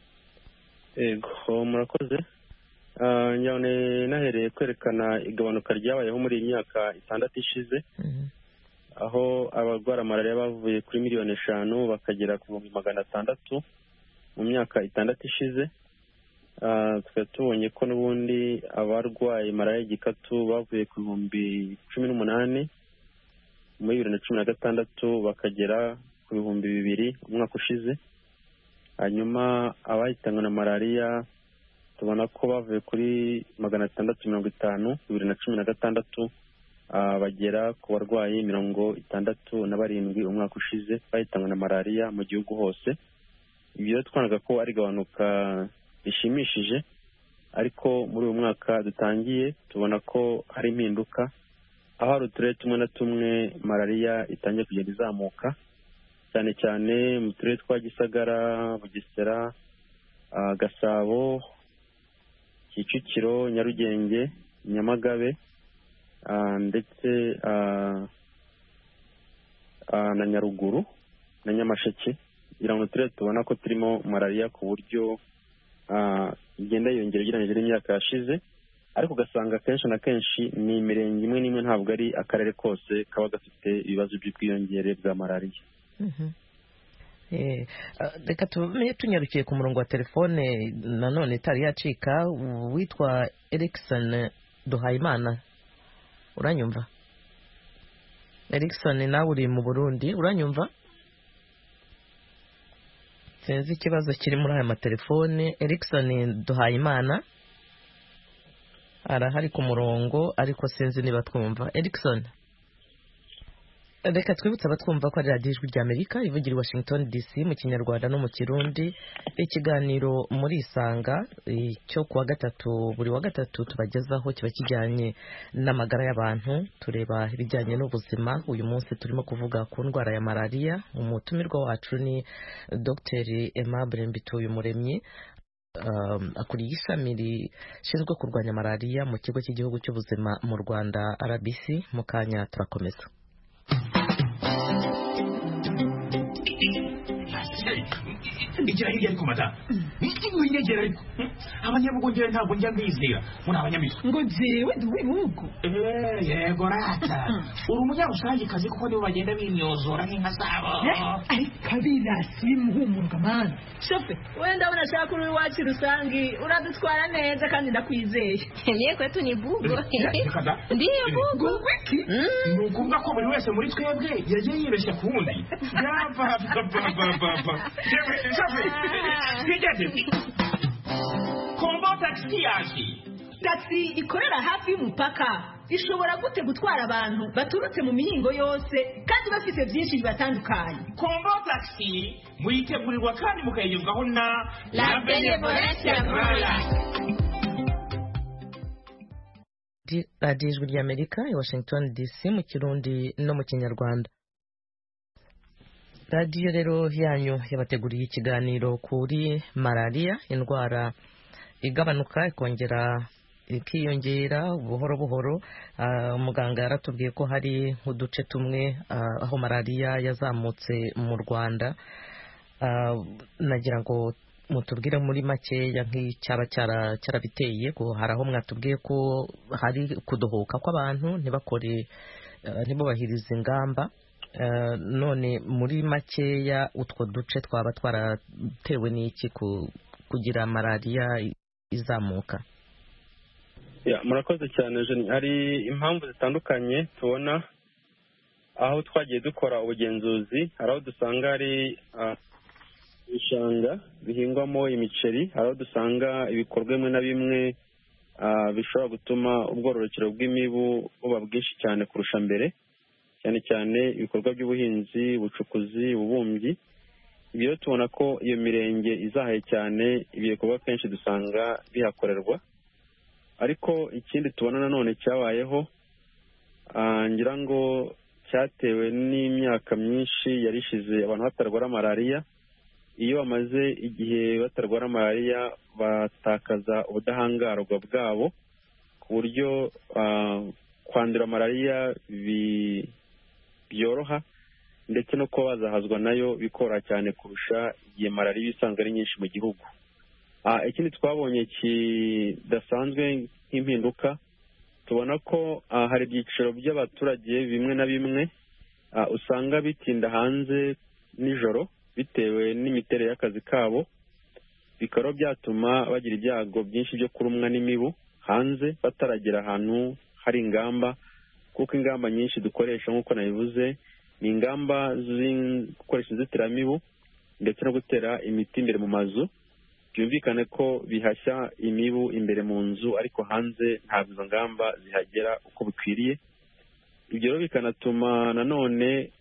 yego murakoze. njyane nahereye kwerekana igabanuka ryabayeho muri iyi myaka itandatu ishize, aho abarwara malariya bavuye kuri miliyoni eshanu bakagera ku bihumbi magana atandatu mu myaka itandatu ishize. tukaba tubonye ko n'ubundi abarwaye malariya y'igikatu bavuye ku bihumbi cumi n'umunani muri bibiri na cumi na gatandatu bakagera ku bihumbi bibiri umwaka ushize. hanyuma abahitanwe na malariya tubona ko bavuye kuri magana atandatu mirongo itanu bibiri na cumi na gatandatu bagera ku barwayi mirongo itandatu na barindwi umwaka ushize bahitanwe na malariya mu gihugu hose. ibyo twanaga ko ari gabanuka bishimishije, ariko muri uyu mwaka dutangiye tubona ko hari impinduka, aho hari uturere tumwe na tumwe malariya itangiye kugenda izamuka, cyane cyane mu turere twa Gisagara, Bugesera, Gasabo, Kicukiro, Nyarugenge, Nyamagabe ndetse na Nyaruguru na Nyamasheke kugira ngo turere tubona ko turimo malariya ku buryo igenda yiyongera ugereranyije n'imyaka yashize, ariko ugasanga kenshi na kenshi ni imirenge imwe n'imwe, ntabwo ari akarere kose kaba gafite ibibazo by'ubwiyongere bwa malariya. Reka tumenye tunyarukiye ku murongo wa telefone nanone itari yacika, witwa Erikson Duhayimana, uranyumva? Erikson, nawe uri mu Burundi, uranyumva? Sinzi ikibazo kiri muri aya matelefone. Erikson Duhayimana arahari ku murongo ariko sinzi niba twumva. Erikson, reka twibutse abatwumva ko ari radiyo ijwi ry'Amerika ivugira i Washington D C mu Kinyarwanda no mu Kirundi. Ikiganiro muri Isanga cyo kuwa gatatu, buri wa gatatu tubagezaho, kiba kijyanye n'amagara y'abantu, tureba ibijyanye n'ubuzima. Uyu munsi turimo kuvuga ku ndwara ya malariya. Umutumirwa wacu ni Dr Aimable Mbituyumuremyi, Um, akuriye ishami rishinzwe kurwanya malariya mu kigo cy'igihugu cy'ubuzima mu Rwanda R B C. Mu kanya turakomeza. Igira hirya ariko mata winyegera ariko abanyabugongera ntabwo njya mbizera muri abanyamitwe ngo jewe duwe nuko yego rata uri umunyarusange kazi kuko nibo bagenda bimyozora nk'inka zabo ariko kabirasi bimuhumurwa mana shofe wenda abona shaka uri wacu rusangi uradutwara neza kandi ndakwizeye niye kwetu ni bugo ndiye bugo wiki ni ukuvuga ko buri wese muri twebwe yagiye yibeshya ku wundi yapapapapapa kombo taxi yaje taxi ikorera hafi y'umupaka ishobora gute gutwara abantu baturutse mu mihingo yose kandi bafite byinshi bibatandukanye. Kombo taxi muyitegurirwa kandi mukayigezwaho na La Benevolencia Royal. radiyo ijwi ry'Amerika i Washington D C mu Kirundi no mu Kinyarwanda. Radiyo rero yanyu yabateguriye ikiganiro kuri malariya, indwara igabanuka ikongera ikiyongera buhoro buhoro. Umuganga yaratubwiye ko hari nk'uduce tumwe aho malariya yazamutse mu Rwanda. Nagira ngo mutubwire muri makeya nk'icyaba cyarabiteye, ko hari aho mwatubwiye ko hari kudohoka kw'abantu ntibakore ntibubahirize ingamba. None muri makeya utwo duce twaba twaratewe n'iki kugira malariya izamuka? Murakoze cyane. Hari impamvu zitandukanye tubona aho twagiye dukora ubugenzuzi. Hari aho dusanga hari ibishanga bihingwamo imiceri, hari aho dusanga ibikorwa bimwe na bimwe bishobora gutuma ubwororokero bw'imibu buba bwinshi cyane kurusha mbere, cyane cyane ibikorwa by'ubuhinzi, ubucukuzi, ububumbyi. Ibyo tubona ko iyo mirenge izahaye cyane, ibyo bikorwa kenshi dusanga bihakorerwa. Ariko ikindi tubona nanone cyabayeho, ngira ngo cyatewe n'imyaka myinshi yari ishize abantu batarwara malariya. Iyo bamaze igihe batarwara malariya batakaza ubudahangarwa bwabo ku buryo kwandura malariya byoroha, ndetse no kuba bazahazwa nayo bikora cyane kurusha igihe malariya isanzwe ari nyinshi mu gihugu. Ikindi twabonye kidasanzwe nk'impinduka, tubona ko hari ibyiciro by'abaturage bimwe na bimwe usanga bitinda hanze nijoro bitewe n'imiterere y'akazi kabo, bikaba byatuma bagira ibyago byinshi byo kurumwa n'imibu hanze bataragera ahantu hari ingamba, kuko ingamba nyinshi dukoresha nk'uko nabivuze ni ingamba zo gukoresha inzitiramibu ndetse no gutera imiti imbere mu mazu. Byumvikane ko bihashya imibu imbere mu nzu, ariko hanze ntabwo izo ngamba zihagera uko bikwiriye. Ibyo rero bikanatuma nanone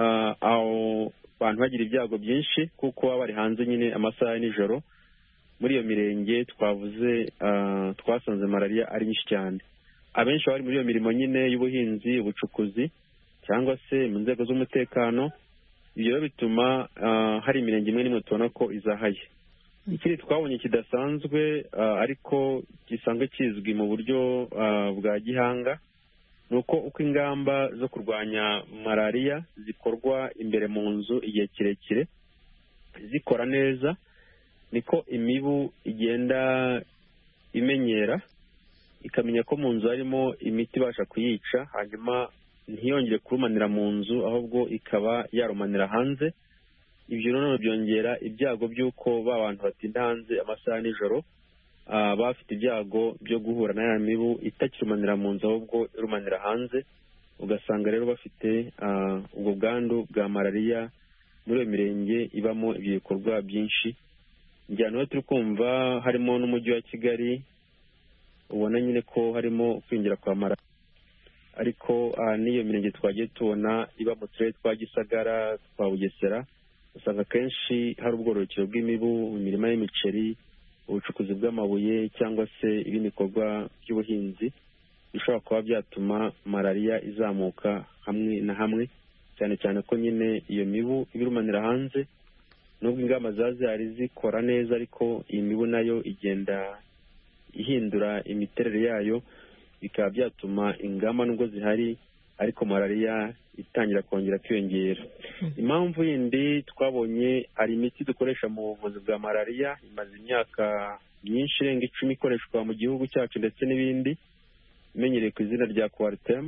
aho abantu bagira ibyago byinshi kuko baba bari hanze nyine amasaha ya nijoro. Muri iyo mirenge twavuze twasanze malariya ari nyinshi cyane. Abenshi bari muri iyo mirimo nyine y'ubuhinzi, ubucukuzi cyangwa se mu nzego z'umutekano. Ibyo rero bituma hari imirenge imwe n'imwe tubona ko izahaye. Ikindi twabonye kidasanzwe ariko gisanzwe kizwi mu buryo bwa gihanga, ni uko uko ingamba zo kurwanya malariya zikorwa imbere mu nzu igihe kirekire zikora neza, niko imibu igenda imenyera ikamenya ko mu nzu harimo imiti ibasha kuyica, hanyuma ntiyongere kurumanira mu nzu ahubwo ikaba yarumanira hanze. Ibyo noneho byongera ibyago by'uko ba bantu batinda hanze amasaha ya nijoro baba bafite ibyago byo guhura na ya mibu itakirumanira mu nzu ahubwo irumanira hanze, ugasanga rero bafite ubwo bwandu bwa malariya muri iyo mirenge ibamo ibyo bikorwa byinshi. njyana aho turi kumva harimo n'umujyi wa Kigali ubona nyine ko harimo kwinjira kwa malariya, ariko n'iyo mirenge twagiye tubona iba mu turere twa Gisagara, twa Bugesera, usanga kenshi hari ubwororokero bw'imibu, imirima y'imiceri, ubucukuzi bw'amabuye cyangwa se ibindi bikorwa by'ubuhinzi bishobora kuba byatuma malariya izamuka hamwe na hamwe, cyane cyane ko nyine iyo mibu ibirumanira hanze. Nubwo ingamba ziba zihari zikora neza, ariko iyi mibu nayo igenda ihindura imiterere yayo, bikaba byatuma ingamba nubwo zihari ariko malariya itangira kongera kwiyongera. Impamvu yindi twabonye, hari imiti dukoresha mu buvuzi bwa malariya imaze imyaka myinshi irenga icumi ikoreshwa mu gihugu cyacu ndetse n'ibindi, imenyereye ku izina rya Coartem.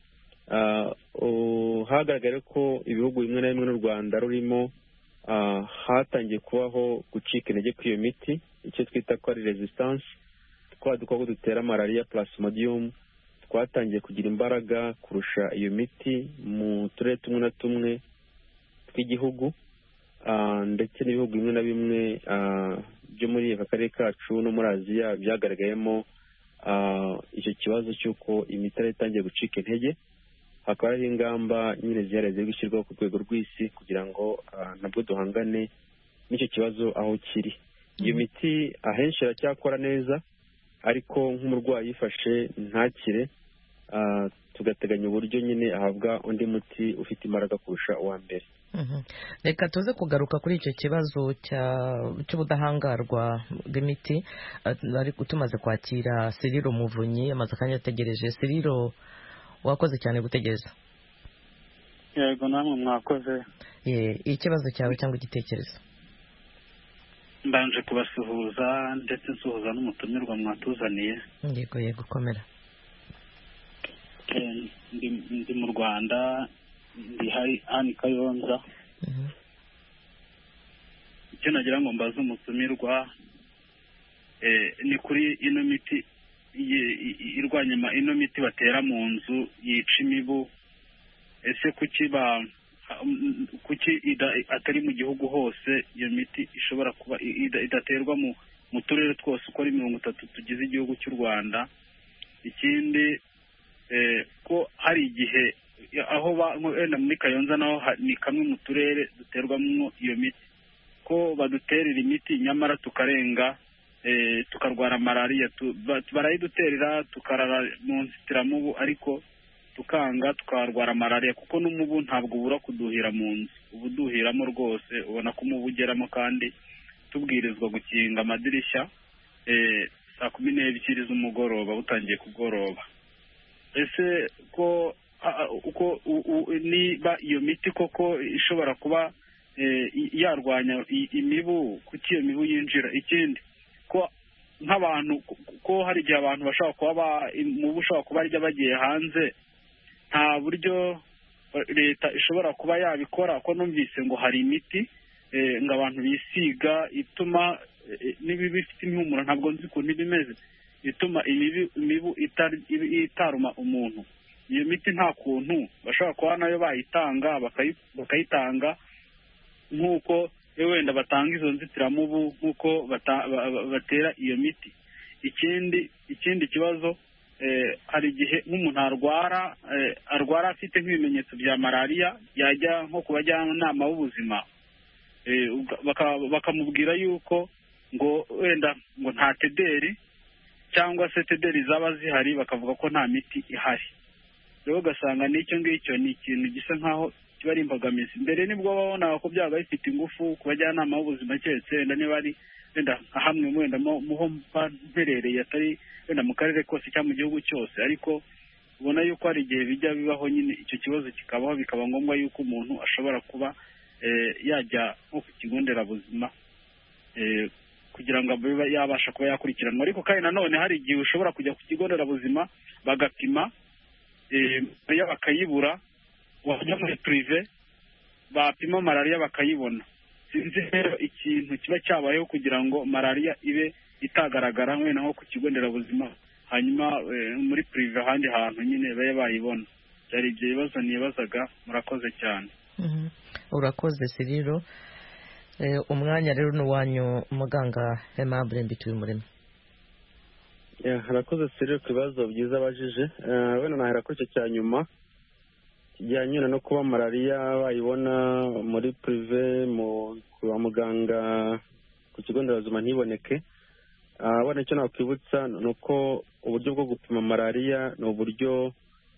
Hagaragaye ko ibihugu bimwe na bimwe n'u Rwanda rurimo hatangiye kubaho gucika intege kw'iyo miti, icyo twita ko ari resistance. Twa dukoko dutera malariya Plasmodium twatangiye kugira imbaraga kurusha iyo miti mu turere tumwe na tumwe tw'igihugu, ndetse n'ibihugu bimwe na bimwe byo muri aka karere kacu no muri Aziya byagaragayemo icyo kibazo cy'uko imiti itangiye gucika intege. Hakaba hari ingamba nyine zihariye ziri gushyirwaho ku rwego rw'isi kugira ngo nabwo duhangane n'icyo kibazo aho kiri. Iyo miti ahenshi iracyakora neza, ariko nk'umurwayi yifashe ntakire, tugateganya uburyo nyine ahabwa undi muti ufite imbaraga kurusha uwa mbere. Reka tuze kugaruka kuri icyo kibazo cy'ubudahangarwa bw'imiti, ariko tumaze kwakira Cyril Muvunyi amaze akanya ategereje. Cyril, wakoze cyane gutegereza. Yego, namwe mwakoze. Ikibazo cyawe cyangwa igitekerezo? Mbanje kubasuhuza ndetse nsuhuza n'umutumirwa mwatuzaniye. Yego yego, komera. Ndi mu Rwanda, ndi hari hano Kayonza. Icyo nagira ngo mbaze umutumirwa ni kuri ino miti irwanya ino miti batera mu nzu yica imibu. Ese kuki ba kuki atari mu gihugu hose iyo miti ishobora kuba idaterwa mu turere twose uko ari mirongo itatu tugize igihugu cy'u Rwanda? Ikindi, ko hari igihe aho wenda muri Kayonza naho ni kamwe mu turere duterwamo iyo miti, ko baduterera imiti nyamara tukarenga tukarwara malariya. Barayiduterera tukarara mu nzitiramubu, ariko tukanga tukarwara malariya, kuko n'umubu ntabwo ubura kuduhira mu nzu, ubu duhiramo rwose, ubona ko umubu ugeramo, kandi tubwirizwa gukinga amadirishya saa kumi n'ebyiri z'umugoroba butangiye kugoroba. Ese ko uko niba iyo miti koko ishobora kuba yarwanya imibu, kuki iyo mibu yinjira? Ikindi, ko nk'abantu, ko hari igihe abantu bashobora kuba umubu ushobora kuba arya bagiye hanze, nta buryo leta ishobora kuba yabikora? Ko numvise ngo hari imiti ngo abantu bisiga ituma n'ibibi bifite impumuro, ntabwo nzi ukuntu bimeze, ituma imibu itaruma umuntu. Iyo miti nta kuntu bashobora kuba nayo bayitanga, bakayitanga nk'uko wenda batanga izo nzitiramubu, nk'uko batera iyo miti. Ikindi ikindi kibazo, hari igihe nk'umuntu arwara arwara afite nk'ibimenyetso bya malariya, yajya nko ku bajyanama b'ubuzima bakamubwira yuko ngo wenda ngo nta tederi cyangwa se tederi zaba zihari, bakavuga ko nta miti ihari. Rero ugasanga n'icyo ngicyo ni ikintu gisa nk'aho kiba ari imbogamizi. Mbere nibwo babonaga ko byaba bifite ingufu ku bajyanama b'ubuzima, keretse wenda niba ari wenda hamwe wenda muho mperereye, atari wenda mu karere kose cyangwa mu gihugu cyose. Ariko ubona yuko hari igihe bijya bibaho nyine icyo kibazo kikabaho bikaba ngombwa yuko umuntu ashobora kuba yajya nko ku kigo nderabuzima kugira ngo abe yabasha kuba yakurikiranwa. Ariko kandi nanone hari igihe ushobora kujya ku kigo nderabuzima bagapima malariya bakayibura, wajya muri purive bapima malariya bakayibona. Sinzi rero ikintu kiba cyabayeho kugira ngo malariya ibe itagaragara wenda nko ku kigo nderabuzima hanyuma muri purive ahandi hantu nyine babe bayibona. Byari ibyo bibazo nibazaga. Murakoze cyane. Urakoze Siriro. Umwanya rero n'uwanyu muganga Aimable Mbituyumuremyi. harakoze Siriro ku bibazo byiza abajije. wenda nahera kuri icyo cya nyuma kijyanye no kuba malariya bayibona muri purive mu kwa muganga ku kigo nderabuzima ntiboneke. wenda icyo nakwibutsa ni uko uburyo bwo gupima malariya ni uburyo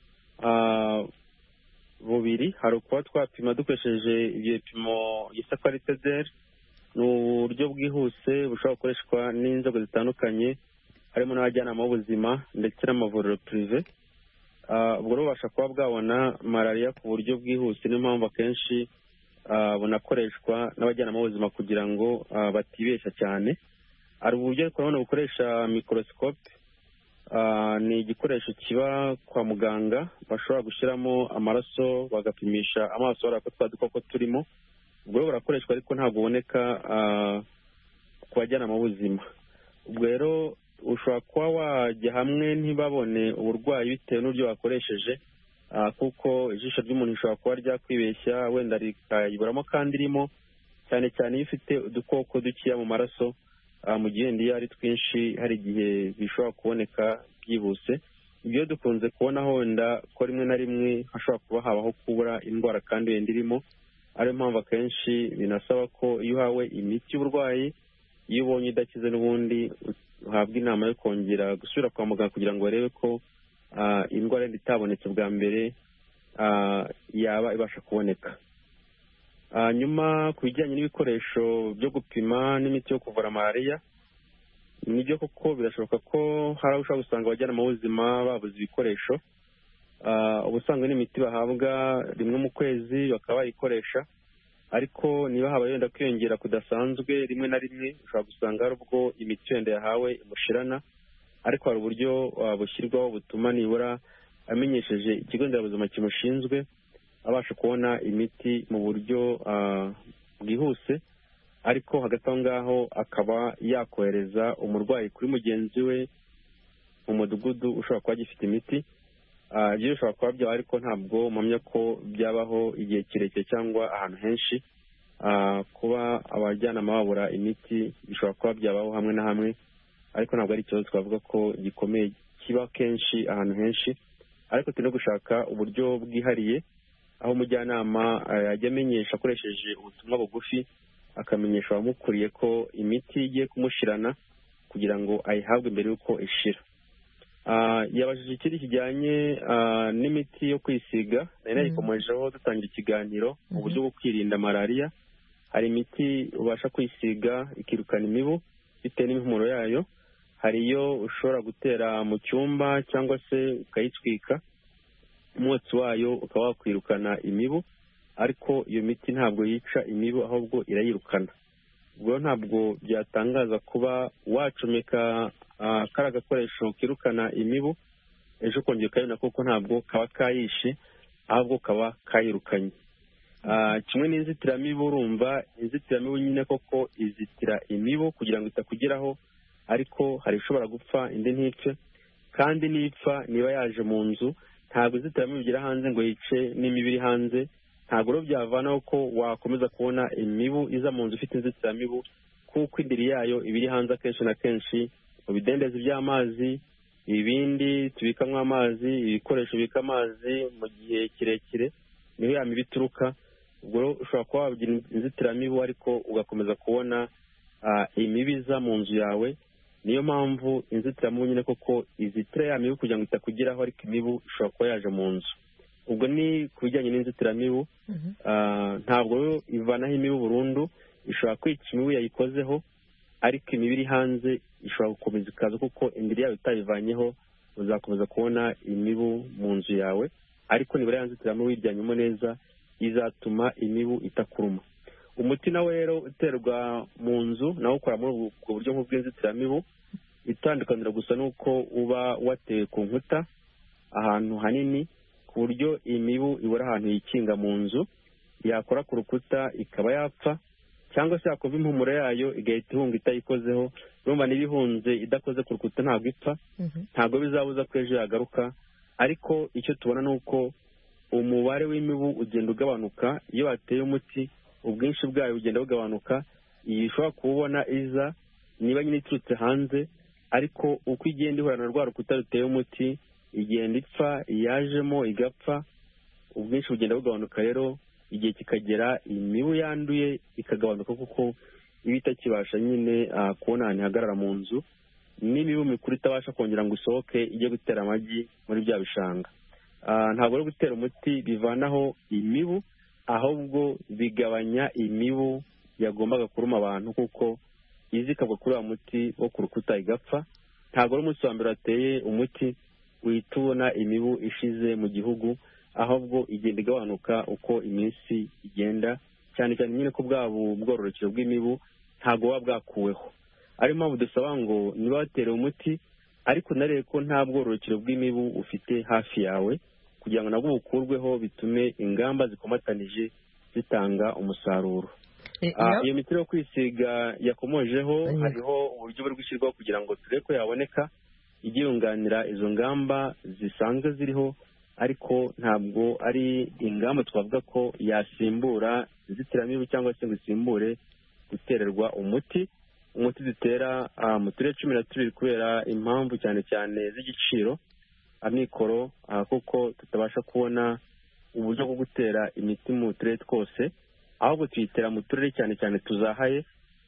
bubiri. Hari ukuba twapima dukoresheje ibyo bipimo yise ko ari tezeri, ni uburyo bwihuse bushobora gukoreshwa n'inzego zitandukanye harimo n'abajyanama b'ubuzima ndetse n'amavuriro purive. ubwo rero bubasha kuba bwabona malariya ku buryo bwihuse. niyo mpamvu akenshi bunakoreshwa n'abajyanama b'ubuzima kugira ngo batibeshya cyane. hari uburyo ariko nanone bukoresha mikorosikope. ni igikoresho kiba kwa muganga bashobora gushyiramo amaraso bagapimisha amaso bareba ko twa dukoko turimo. ubwo rero burakoreshwa ariko ntabwo buboneka ku bajyanama b'ubuzima. ubwo rero ushobora kuba wajya hamwe ntibabone uburwayi bitewe n'uburyo wakoresheje, kuko ijisho ry'umuntu rishobora kuba ryakwibeshya wenda rikayiburamo kandi irimo, cyane cyane iyo ufite udukoko dukeya mu maraso. mu gihe iyo ari twinshi hari igihe bishobora kuboneka byihuse. ibyo dukunze kubonaho wenda ko rimwe na rimwe hashobora kuba habaho kubura indwara kandi wenda irimo. ariyo mpamvu akenshi binasaba ko iyo uhawe imiti y'uburwayi, iyo ubonye idakize n'ubundi uhabwa inama yo kongera gusubira kwa muganga kugira ngo barebe ko indwara yenda itabonetse bwa mbere yaba ibasha kuboneka. nyuma ku bijyanye n'ibikoresho byo gupima n'imiti yo kuvura malariya, nibyo koko birashoboka ko hari aho ushobora gusanga abajyanama b'ubuzima babuze ibikoresho. ubusanzwe n'imiti bahabwa rimwe mu kwezi bakaba bayikoresha, ariko niba habaye wenda kwiyongera kudasanzwe rimwe na rimwe ushobora gusanga hari ubwo imiti wenda yahawe imushirana. ariko hari uburyo bushyirwaho butuma nibura amenyesheje ikigo nderabuzima kimushinzwe abasha kubona imiti mu buryo bwihuse. ariko hagati aho ngaho akaba yakohereza umurwayi kuri mugenzi we mu mudugudu ushobora kuba agifite imiti. ibyo bishobora kuba byaba, ariko ntabwo mpamya ko byabaho igihe kirekire cyangwa ahantu henshi. kuba abajyanama babura imiti bishobora kuba byabaho hamwe na hamwe, ariko ntabwo ari ikibazo twavuga ko gikomeye kiba kenshi ahantu henshi. ariko turi no gushaka uburyo bwihariye aho umujyanama yajya amenyesha akoresheje ubutumwa bugufi, akamenyesha abamukuriye ko imiti igiye kumushirana kugira ngo ayihabwe mbere y'uko ishira. yabajije ikindi kijyanye n'imiti yo kwisiga, nari nayikomejeho dutangira ikiganiro mu buryo bwo kwirinda malariya. hari imiti ubasha kwisiga ikirukana imibu bitewe n'impumuro yayo. hari iyo ushobora gutera mu cyumba cyangwa se ukayitwika, umwotsi wayo ukaba wakwirukana imibu, ariko iyo miti ntabwo yica imibu ahubwo irayirukana. ubwo ntabwo byatangaza kuba wacomeka kari agakoresho kirukana imibu ejo kongera ukayibona, kuko ntabwo kaba kayishe ahubwo kaba kayirukanye. kimwe n'inzitiramibu, urumva inzitiramibu nyine koko izitira imibu kugira ngo itakugeraho, ariko hari ishobora gupfa indi ntipfe. kandi n'ipfa niba yaje mu nzu, ntabwo inzitiramibu igera hanze ngo yice n'imibu iri hanze. ntabwo rero byavanaho ko wakomeza kubona imibu iza mu nzu ufite inzitiramibu, kuko indiri yayo iba iri hanze akenshi na kenshi mu bidendezi by'amazi, ibindi tubikamo amazi, ibikoresho bibika amazi mu gihe kirekire, niho ya mibu ituruka. ubwo rero ushobora kuba wagira inzitiramibu ariko ugakomeza kubona imibu iza mu nzu yawe. niyo mpamvu inzitiramibu nyine koko izitira ya mibu kugira ngo itakugeraho, ariko imibu ishobora kuba yaje mu nzu. ubwo ni ku bijyanye n'inzitiramibu. ntabwo rero ivanaho imibu burundu, ishobora kwica imibu yayikozeho, ariko imibu iri hanze ishobora gukomeza ikaza kuko indiri yayo itayivanyeho, uzakomeza kubona imibu mu nzu yawe, ariko nibura ya nzitiramibu wiryanyemo neza izatuma imibu itakuruma. Umuti nawe rero uterwa mu nzu nawo ukora muri ubwo buryo nk'ubw'inzitiramibu, itandukaniro gusa nuko uba watewe ku nkuta ahantu hanini ku buryo imibu ibura ahantu yikinga mu nzu, yakora ku rukuta ikaba yapfa, cyangwa se yakumva impumuro yayo igahita ihunga itayikozeho. Urumva niba ihunze idakoze ku rukuta ntabwo ipfa, ntabwo bizabuza ko ejo yagaruka, ariko icyo tubona ni uko umubare w'imibu ugenda ugabanuka. Iyo wateye umuti ubwinshi bwayo bugenda bugabanuka. Iyi ushobora kuwubona iza niba nyine iturutse hanze, ariko uko igenda ihura na rwa rukuta ruteye umuti igenda ipfa, yajemo igapfa, ubwinshi bugenda bugabanuka. Rero igihe kikagera imibu yanduye ikagabanuka kuko iba itakibasha nyine kubona ahantu ihagarara mu nzu, n'imibu mikuru itabasha kongera ngo isohoke ijye gutera amagi muri bya bishanga. Ntabwo ari gutera umuti bivanaho imibu, ahubwo bigabanya imibu yagombaga kuruma abantu, kuko izi ikagwa kuri wa muti wo ku rukuta igapfa. Ntabwo ari umunsi wa mbere wateye umuti uhita ubona imibu ishize mu gihugu, ahubwo igenda igabanuka uko iminsi igenda, cyane cyane nyine ko bwabo bwororokero bw'imibu ntabwo buba bwakuweho. Ariyo mpamvu dusaba ngo niba watera umuti ariko unarebe ko nta bwororokero bw'imibu ufite hafi yawe, kugira ngo nabwo bukurweho, bitume ingamba zikomatanije zitanga umusaruro. Iyo miti yo kwisiga yakomojeho, hariho uburyo buri gushyirwaho kugira ngo turebe ko yaboneka ijye yunganira izo ngamba zisanzwe ziriho, ariko ntabwo ari ingamba twavuga ko yasimbura inzitiramibu cyangwa se ngo isimbure gutererwa umuti. Umuti dutera mu turere cumi na tubiri kubera impamvu cyane cyane z'igiciro, amikoro, kuko tutabasha kubona uburyo bwo gutera imiti mu turere twose, ahubwo tuyitera mu turere cyane cyane tuzahaye.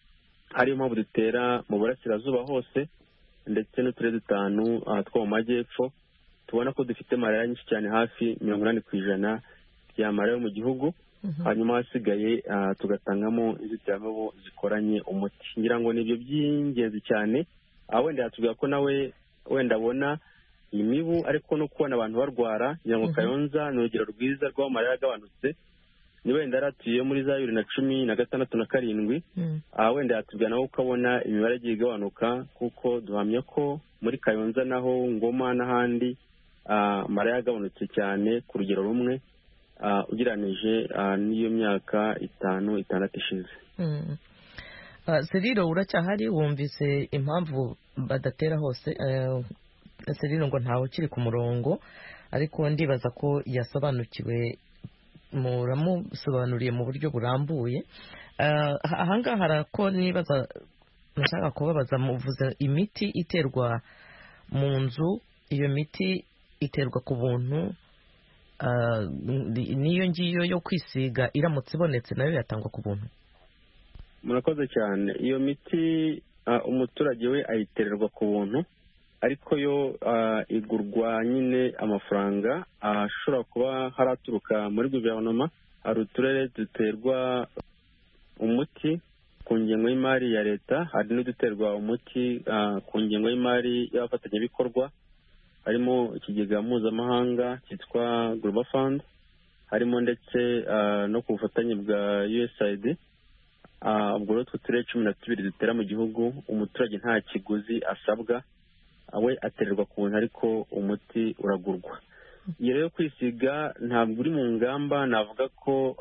Ariyo mpamvu dutera mu burasirazuba hose ndetse n'uturere dutanu two mu majyepfo. Tubona ko dufite malariya nyinshi cyane, hafi mirongo inani ku ijana ya malariya yo mu gihugu. Hanyuma hasigaye tugatangamo inzitiramibu zikoranye umuti. Ngira ngo nibyo by'ingenzi cyane. Wenda yatubwira ko nawe wenda abona imibu, ariko no kubona abantu barwara. Ngira ngo Kayonza ni urugero rwiza rw'aho malariya yagabanutse. Ni wenda yaratuye muri za bibiri na cumi na gatandatu na karindwi. Wenda yatubwira nawe ukabona imibare igiye igabanuka, kuko duhamya ko muri Kayonza naho, Ngoma n'ahandi malariya yagabanutse cyane ku rugero rumwe ugereranije n'iyo myaka itanu itandatu ishize. Seriro, uracyahari? Wumvise impamvu badatera hose? Seriro ngo ntawe ukiri ku murongo, ariko ndibaza ko yasobanukiwe, muramusobanuriye mu buryo burambuye. Ahangaha harako nibaza, nashaka kubabaza, muvuze imiti iterwa mu nzu. Iyo miti iterwa ku buntu, n'iyo ngiyo yo kwisiga iramutse ibonetse nayo yatangwa ku buntu? Murakoze cyane. Iyo miti umuturage we ayitererwa ku buntu, ariko yo igurwa nyine amafaranga ashobora kuba haraturuka muri guverinoma. Hari uturere duterwa umuti ku ngengo y'imari ya leta, hari n'uduterwa umuti ku ngengo y'imari y'abafatanyabikorwa, harimo ikigega mpuzamahanga cyitwa Global Fund, harimo ndetse no ku bufatanye bwa U S A I D. Ubwo rero turere cumi na tubiri dutera mu gihugu, umuturage nta kiguzi asabwa, we atererwa ku buntu, ariko umuti uragurwa. Iyo rero kwisiga ntabwo uri mu ngamba navuga ko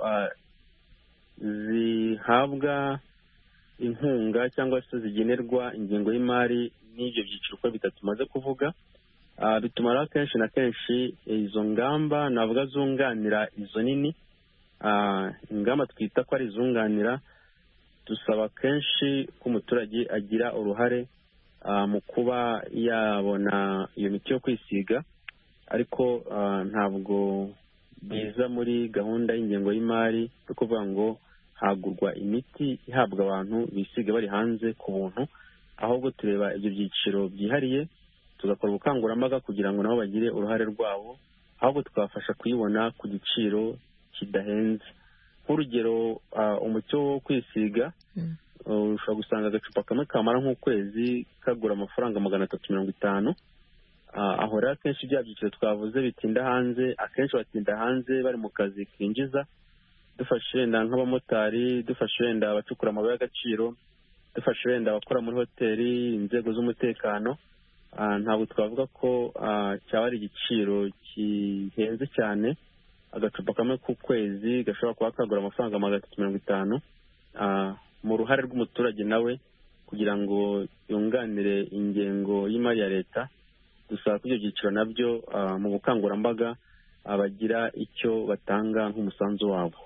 zihabwa inkunga cyangwa se zigenerwa ingengo y'imari n'ibyo byiciro uko bitatu tumaze kuvuga. Bituma rero kenshi na kenshi izo ngamba navuga zunganira izo nini, ingamba twita ko ari izunganira, dusaba kenshi ko umuturage agira uruhare mu kuba yabona iyo miti yo kwisiga, ariko ntabwo biza muri gahunda y'ingengo y'imari yo kuvuga ngo hagurwa imiti ihabwa abantu bisiga bari hanze ku buntu, ahubwo tureba ibyo byiciro byihariye, tugakora ubukangurambaga kugira ngo nabo bagire uruhare rwabo, ahubwo tukabafasha kuyibona ku giciro kidahenze. Nk'urugero, umuti wo kwisiga ushobora gusanga agacupa kamwe kamara nk'ukwezi kagura amafaranga magana atatu mirongo itanu, aho rero akenshi bya byiciro twavuze bitinda hanze, akenshi batinda hanze bari mu kazi kinjiza, dufashe wenda nk'abamotari, dufashe wenda abacukura amabuye y'agaciro, dufashe wenda abakora muri hoteli, inzego z'umutekano. Ntabwo twavuga ko cyaba ari igiciro gihenze cyane. Agacupa kamwe ku kwezi gashobora kuba kagura amafaranga magana atatu mirongo itanu mu ruhare rw'umuturage nawe kugira ngo yunganire ingengo y'imari ya leta. Dusaba ko ibyo byiciro nabyo mu bukangurambaga bagira icyo batanga nk'umusanzu wabo.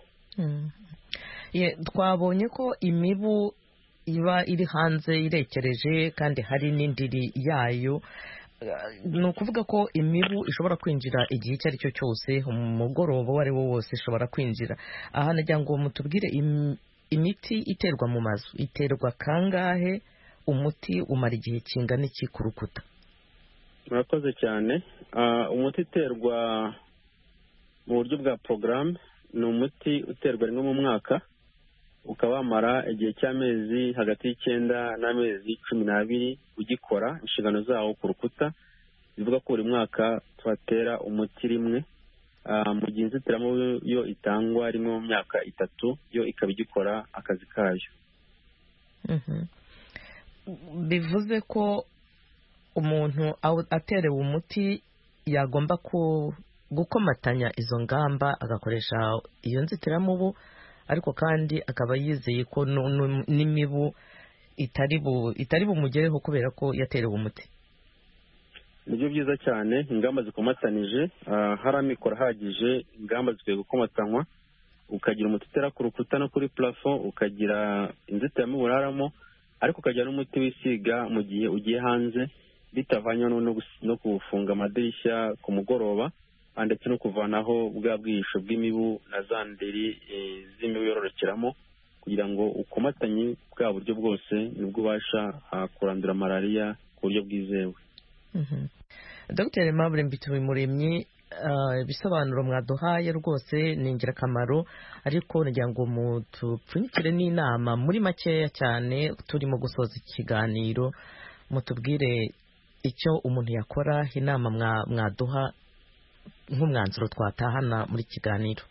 Twabonye ko imibu iba iri hanze irekereje kandi hari n'indiri yayo. Ni ukuvuga ko imibu ishobora kwinjira igihe icyo ari cyo cyose, umugoroba uwo ari wo wose ishobora kwinjira. Aha nagira ngo mutubwire imiti iterwa mu mazu iterwa kangahe, umuti umara igihe kingana iki ku rukuta? Murakoze cyane. Umuti uterwa mu buryo bwa porogaramu ni umuti uterwa rimwe mu mwaka, ukaba wamara igihe cy'amezi hagati y'icyenda n'amezi cumi n'abiri ugikora inshingano zawo ku rukuta. Bivuga ko buri mwaka tuhatera umuti rimwe, mu gihe inzitiramubu yo itangwa rimwe mu myaka itatu, yo ikaba igikora akazi kayo. Bivuze ko umuntu aterewe umuti yagomba gukomatanya izo ngamba agakoresha iyo nzitiramubu, ariko kandi akaba yizeye ko n'imibu itari bumugereho kubera ko yaterewe umuti. Nibyo byiza cyane, ingamba zikomatanije, hari amikoro ahagije, ingamba zikwiye gukomatanywa, ukagira umuti utera ku rukuta no kuri plafo, ukagira inzitiramubu uraramo, ariko ukagira n'umuti wisiga mu gihe ugiye hanze, bitavanywe no kufunga amadirishya ku mugoroba, ndetse no kuvanaho bwa bwihisho bw'imibu na za ndiri z'imibu yororokeramo, kugira ngo ukomatanye bwa buryo bwose nibwo ubasha kurandura malariya ku buryo bwizewe. Dr Aimable Mbituyumuremyi, ibisobanuro mwaduhaye rwose ni ingirakamaro, ariko nagira ngo mutupfunyikire n'inama muri makeya cyane turimo gusoza ikiganiro. Mutubwire icyo umuntu yakora, inama mwaduha nk'umwanzuro twatahana muri kiganiro.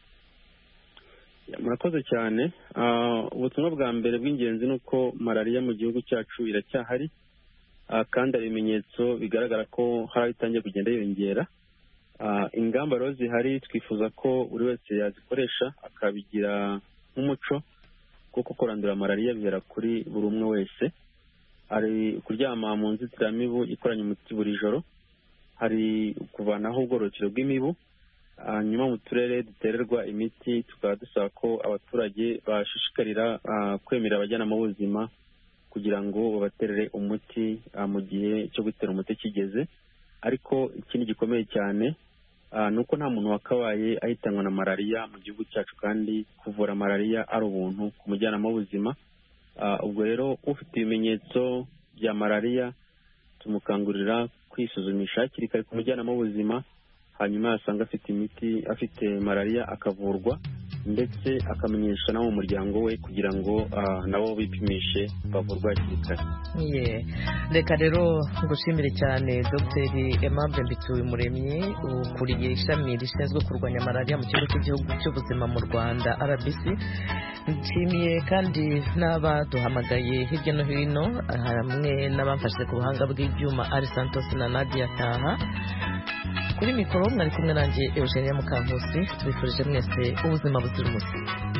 Murakoze cyane. Ubutumwa bwa mbere bw'ingenzi ni uko malariya mu gihugu cyacu iracyahari, kandi ibimenyetso bigaragara ko hari aho itangiye kugenda yiyongera. Ingamba rero zihari twifuza ko buri wese yazikoresha akabigira nk'umuco, kuko kurandura malariya bihera kuri buri umwe wese. Hari kuryama mu nzitiramibu ikoranye umuti buri joro, hari kuvanaho ubwororokero bw'imibu. Hanyuma mu turere dutererwa imiti tukaba dusaba ko abaturage bashishikarira kwemera abajyanama b'ubuzima kugira ngo babaterere umuti mu gihe cyo gutera umuti kigeze. Ariko ikindi gikomeye cyane ni uko nta muntu wakabaye ahitanwa na malariya mu gihugu cyacu, kandi kuvura malariya ari ubuntu ku mujyanama w'ubuzima. Ubwo rero ufite ibimenyetso bya malariya tumukangurira kwisuzumisha hakiri kare ku mujyanama w'ubuzima, hanyuma yasanga afite imiti afite malariya akavurwa, ndetse akamenyesha nabo mu muryango we kugira ngo nabo bipimishe bavurwa hakiri kare. Reka rero ngushimire cyane Dr Aimable Mbituyumuremyi, ukuriye ishami rishinzwe kurwanya malariya mu kigo cy'igihugu cy'ubuzima mu Rwanda R B C. Nshimiye kandi n'abaduhamagaye hirya no hino, hamwe n'abamfashe ku buhanga bw'ibyuma Ari Santos na Nadia Taha. Kuri mikoro mwari kumwe nanjye Eugenia Mukankusi. Tubifurije mwese ubuzima buzira umuze.